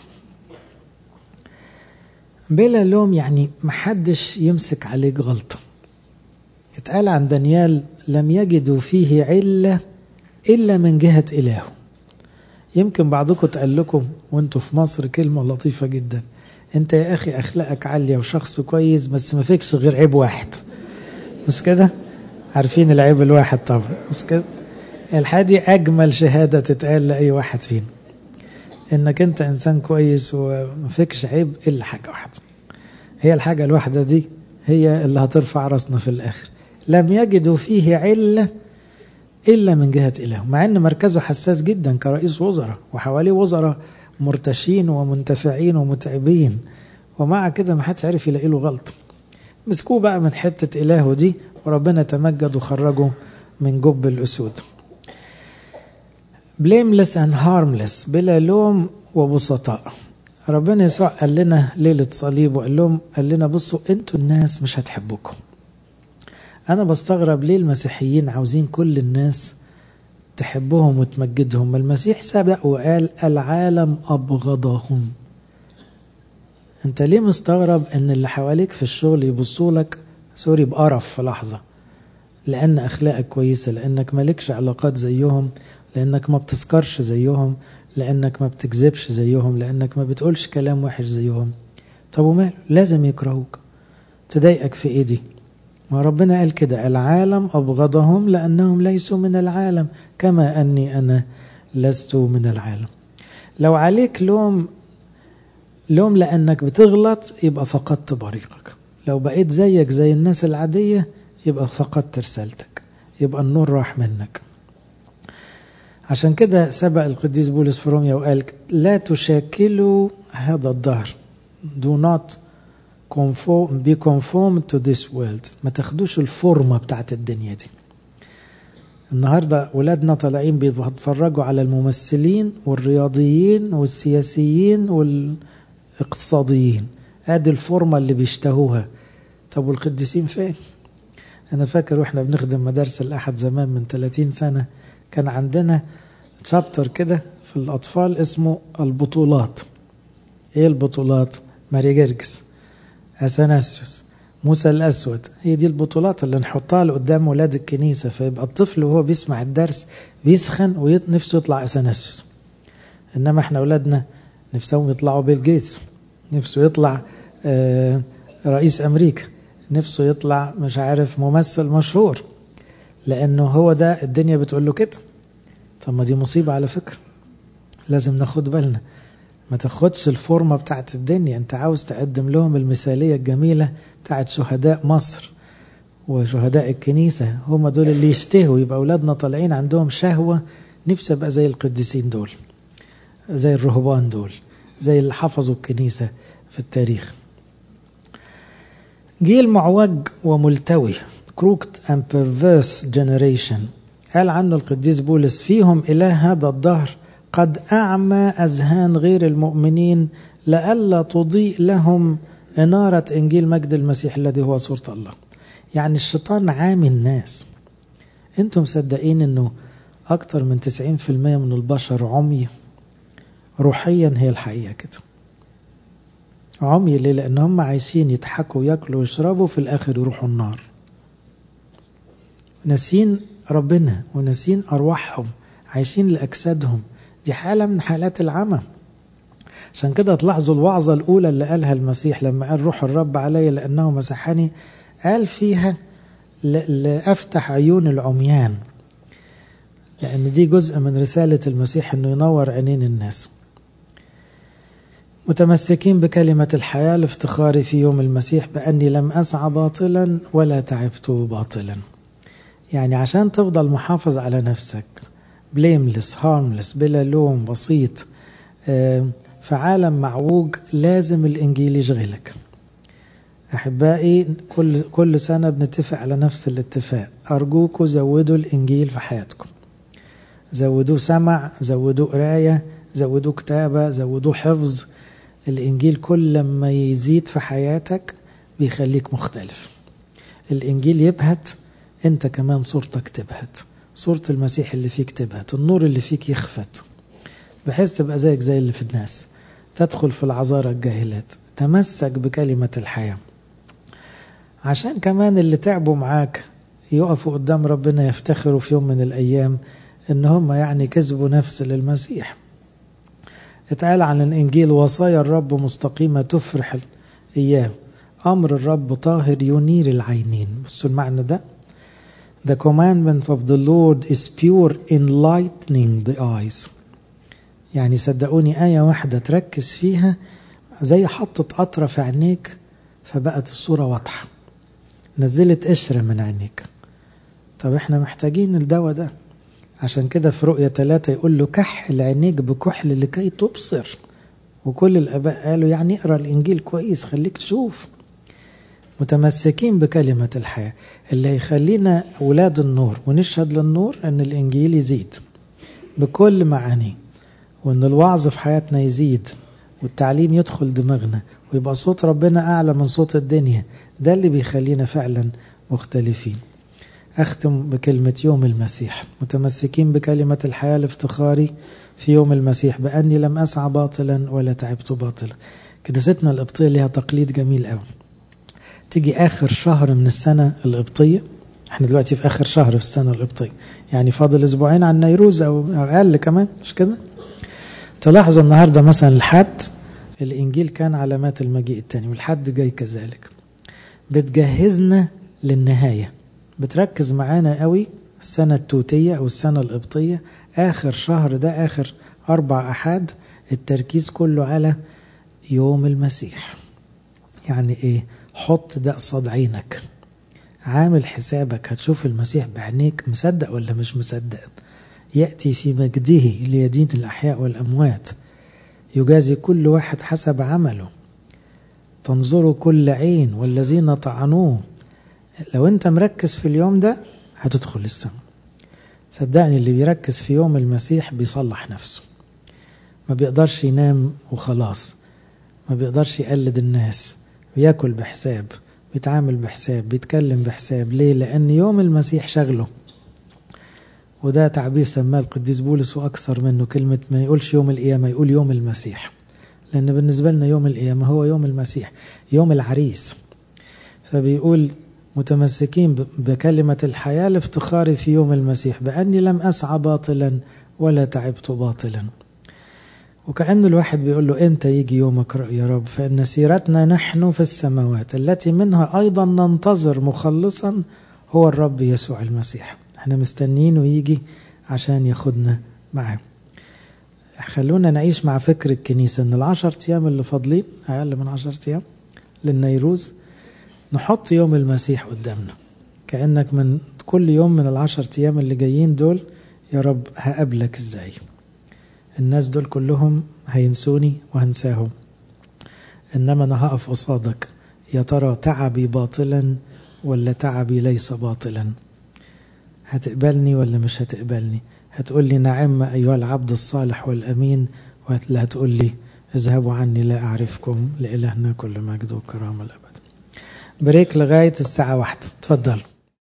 Speaker 1: بلا لوم يعني محدش يمسك عليك غلطة. اتقال عن دانيال: لم يجدوا فيه علة إلا من جهة إله. يمكن بعضكم تقال لكم وانتوا في مصر كلمة لطيفة جدا: انت يا أخي أخلاقك عالية وشخص كويس، بس ما فيكش غير عيب واحد. مش كده؟ عارفين العيب الواحد طبعا، مش كده؟ الحقيقة دي أجمل شهادة تتقال لأي واحد فينا، إنك أنت إنسان كويس وما فيكش عيب إلا حاجة واحدة. هي الحاجة الواحدة دي هي اللي هترفع رأسنا في الآخر. لم يجدوا فيه علة إلا من جهة إله. مع أن مركزه حساس جدا كرئيس وزراء، وحواليه وزراء مرتشين ومنتفعين ومتعبين، ومع كده ما حدش عارف يلاقي له غلط. مسكوه بقى من حتة إلهه دي، وربنا تمجد وخرجه من جب الأسود. blameless and harmless، بلا لوم وبسطاء. ربنا يسوع قال لنا ليلة صليب وقال لنا: بصوا انتوا الناس مش هتحبوكم. أنا بستغرب ليه المسيحيين عاوزين كل الناس تحبهم وتمجدهم. المسيح سبق وقال: العالم أبغضهم. أنت ليه مستغرب أن اللي حواليك في الشغل يبصوا لك سوري بقرف في لحظة، لأن أخلاقك كويسة، لأنك مالكش علاقات زيهم، لأنك ما بتسكرش زيهم، لأنك ما بتكذبش زيهم، لأنك ما بتقولش كلام وحش زيهم؟ طب وماله؟ لازم يكرهوك. تضايقك في إيه دي؟ ما ربنا قال كده: العالم أبغضهم لأنهم ليسوا من العالم كما أني أنا لست من العالم. لو عليك لوم لأنك بتغلط، يبقى فقدت بريقك. لو بقيت زيك زي الناس العادية، يبقى فقدت رسالتك، يبقى النور راح منك. عشان كده سبق القديس بولس في روميا وقال: لا تشاكلوا هذا الدهر. do not be conformed to this world. ما تاخدوش الفورمة بتاعت الدنيا دي. النهاردة ولادنا طالعين بيتفرجوا على الممثلين والرياضيين والسياسيين والاقتصاديين، ادي الفورمة اللي بيشتهوها. طب والقديسين فين؟ انا فاكر واحنا بنخدم مدارس الأحد زمان من 30 سنة، كان عندنا شابتر كده في الأطفال اسمه البطولات. ايه البطولات؟ ماري جرجس، أثناسيوس، موسى الأسود. هي دي البطولات اللي نحطها لقدام ولاد الكنيسة، فيبقى الطفل وهو بيسمع الدرس بيسخن ونفسه يطلع أثناسيوس. إنما احنا أولادنا نفسهم يطلعوا بيل جيتس، نفسه يطلع رئيس أمريكا، نفسه يطلع مش عارف ممثل مشهور، لأنه هو ده الدنيا بتقول له كده. طب ما دي مصيبة على فكرة، لازم ناخد بالنا. ما تاخدش الفورمة بتاعت الدنيا. انت عاوز تقدم لهم المثالية الجميلة بتاعت شهداء مصر وشهداء الكنيسة، هم دول اللي يشتهوا. يبقى أولادنا طالعين عندهم شهوة، نفسي أبقى زي القديسين دول، زي الرهبان دول، زي اللي حفظوا الكنيسة في التاريخ. جيل معوج وملتوي، crooked and perverse generation. قال عنه القديس بولس: فيهم إله هذا الدهر قد أعمى أذهان غير المؤمنين لئلا تضيء لهم إنارة إنجيل مجد المسيح الذي هو صورة الله. يعني الشيطان عامي الناس، انتم مصدقين انه اكتر من 90% من البشر عمي روحيا؟ هي الحقيقة كده، عمي ليه؟ لان هم عايشين يضحكوا ياكلوا ويشربوا، في الاخر يروحوا النار، ناسين ربنا وناسين ارواحهم، عايشين لاجسادهم. دي حالة من حالات العمى. عشان كده تلاحظوا الوعظة الأولى اللي قالها المسيح لما قال روح الرب علي لأنه مسحني، قال فيها لأفتح عيون العميان، لأن دي جزء من رسالة المسيح أنه ينور عينين الناس. متمسكين بكلمة الحياة لافتخاري في يوم المسيح بأني لم أسعى باطلا ولا تعبت باطلا. يعني عشان تفضل محافظ على نفسك blameless harmless بلا لوم بسيط في عالم معوج، لازم الإنجيل يشغلك. أحبائي كل سنة بنتفق على نفس الاتفاق، أرجوكوا زودوا الإنجيل في حياتكم، زودوه سمع، زودوه قراية، زودوه كتابة، زودوه حفظ. الإنجيل كل ما يزيد في حياتك بيخليك مختلف. الإنجيل يبهت، أنت كمان صورتك تبهت، صورة المسيح اللي فيك تبهت، النور اللي فيك يخفت، بحيث تبقى زيك زي اللي في الناس، تدخل في العذارى الجاهلات. تمسك بكلمة الحياة عشان كمان اللي تعبوا معاك يقفوا قدام ربنا يفتخروا في يوم من الأيام إن هم يعني كسبوا نفس للمسيح. اتقال عن الإنجيل وصايا الرب مستقيمة تفرح إياه، أمر الرب طاهر ينير العينين. بصوا المعنى ده، The commandment of the Lord is pure enlightening the eyes. يعني صدقوني آية واحدة تركز فيها زي حطت قطرة في عينيك فبقت الصورة واضحة، نزلت قشرة من عينيك. طب احنا محتاجين الدواء ده، عشان كده في رؤية 3 يقول له كحل عينيك بكحل لكي تبصر. وكل الآباء قالوا يعني اقرأ الإنجيل كويس خليك تشوف. متمسكين بكلمة الحياة اللي هيخلينا أولاد النور ونشهد للنور، أن الإنجيل يزيد بكل معانيه، وأن الوعظ في حياتنا يزيد، والتعليم يدخل دماغنا، ويبقى صوت ربنا أعلى من صوت الدنيا. ده اللي بيخلينا فعلا مختلفين. أختم بكلمة يوم المسيح. متمسكين بكلمة الحياة لافتخاري في يوم المسيح بأني لم أسعى باطلا ولا تعبت باطلا. كنيستنا القبطية لها تقليد جميل قوي. تيجي آخر شهر من السنة القبطية، احنا دلوقتي في آخر شهر في السنة القبطية، يعني فاضل أسبوعين عن نيروز أو أقل كمان، مش كده؟ تلاحظوا النهاردة مثلا الحد الإنجيل كان علامات المجيء الثاني، والحد جاي كذلك. بتجهزنا للنهاية، بتركز معانا قوي السنة التوتية أو السنة القبطية. آخر شهر ده آخر 4 أحد التركيز كله على يوم المسيح. يعني إيه؟ حط ده قصاد عينك، عامل حسابك هتشوف المسيح بعينيك، مصدق ولا مش مصدق؟ يأتي في مجده ليدين الأحياء والأموات، يجازي كل واحد حسب عمله، تنظروا كل عين والذين طعنوه. لو انت مركز في اليوم ده هتدخل السماء. صدقني اللي بيركز في يوم المسيح بيصلح نفسه، ما بيقدرش ينام وخلاص، ما بيقدرش يقلد الناس، بياكل بحساب، بيتعامل بحساب، بيتكلم بحساب. ليه؟ لأن يوم المسيح شغله. وده تعبير سماه القديس بولس، وأكثر منه كلمة ما يقولش يوم القيامة، يقول يوم المسيح، لأن بالنسبة لنا يوم القيامة هو يوم المسيح، يوم العريس. فبيقول متمسكين بكلمة الحياة لافتخاري في يوم المسيح بأني لم أسعى باطلا ولا تعبت باطلا. وكأن الواحد بيقول له إمتى يجي يومك يا رب؟ فإن سيرتنا نحن في السماوات التي منها أيضا ننتظر مخلصا هو الرب يسوع المسيح. احنا مستنينه يجي عشان ياخدنا معاه. خلونا نعيش مع فكر الكنيسة ان 10 أيام اللي فاضلين، اقل من 10 أيام للنيروز، نحط يوم المسيح قدامنا، كأنك من كل يوم من 10 أيام اللي جايين دول يا رب هقابلك ازاي؟ الناس دول كلهم هينسوني وهنساهم، انما انا هقف قصادك. يا ترى تعبي باطلا ولا تعبي ليس باطلا؟ هتقبلني ولا مش هتقبلني؟ هتقول لي نعم أيها العبد الصالح والأمين، ولا هتقول لي اذهبوا عني لا أعرفكم؟ لإلهنا كل مجد وكرامة الأبد. بريك لغاية الساعة 1. تفضل.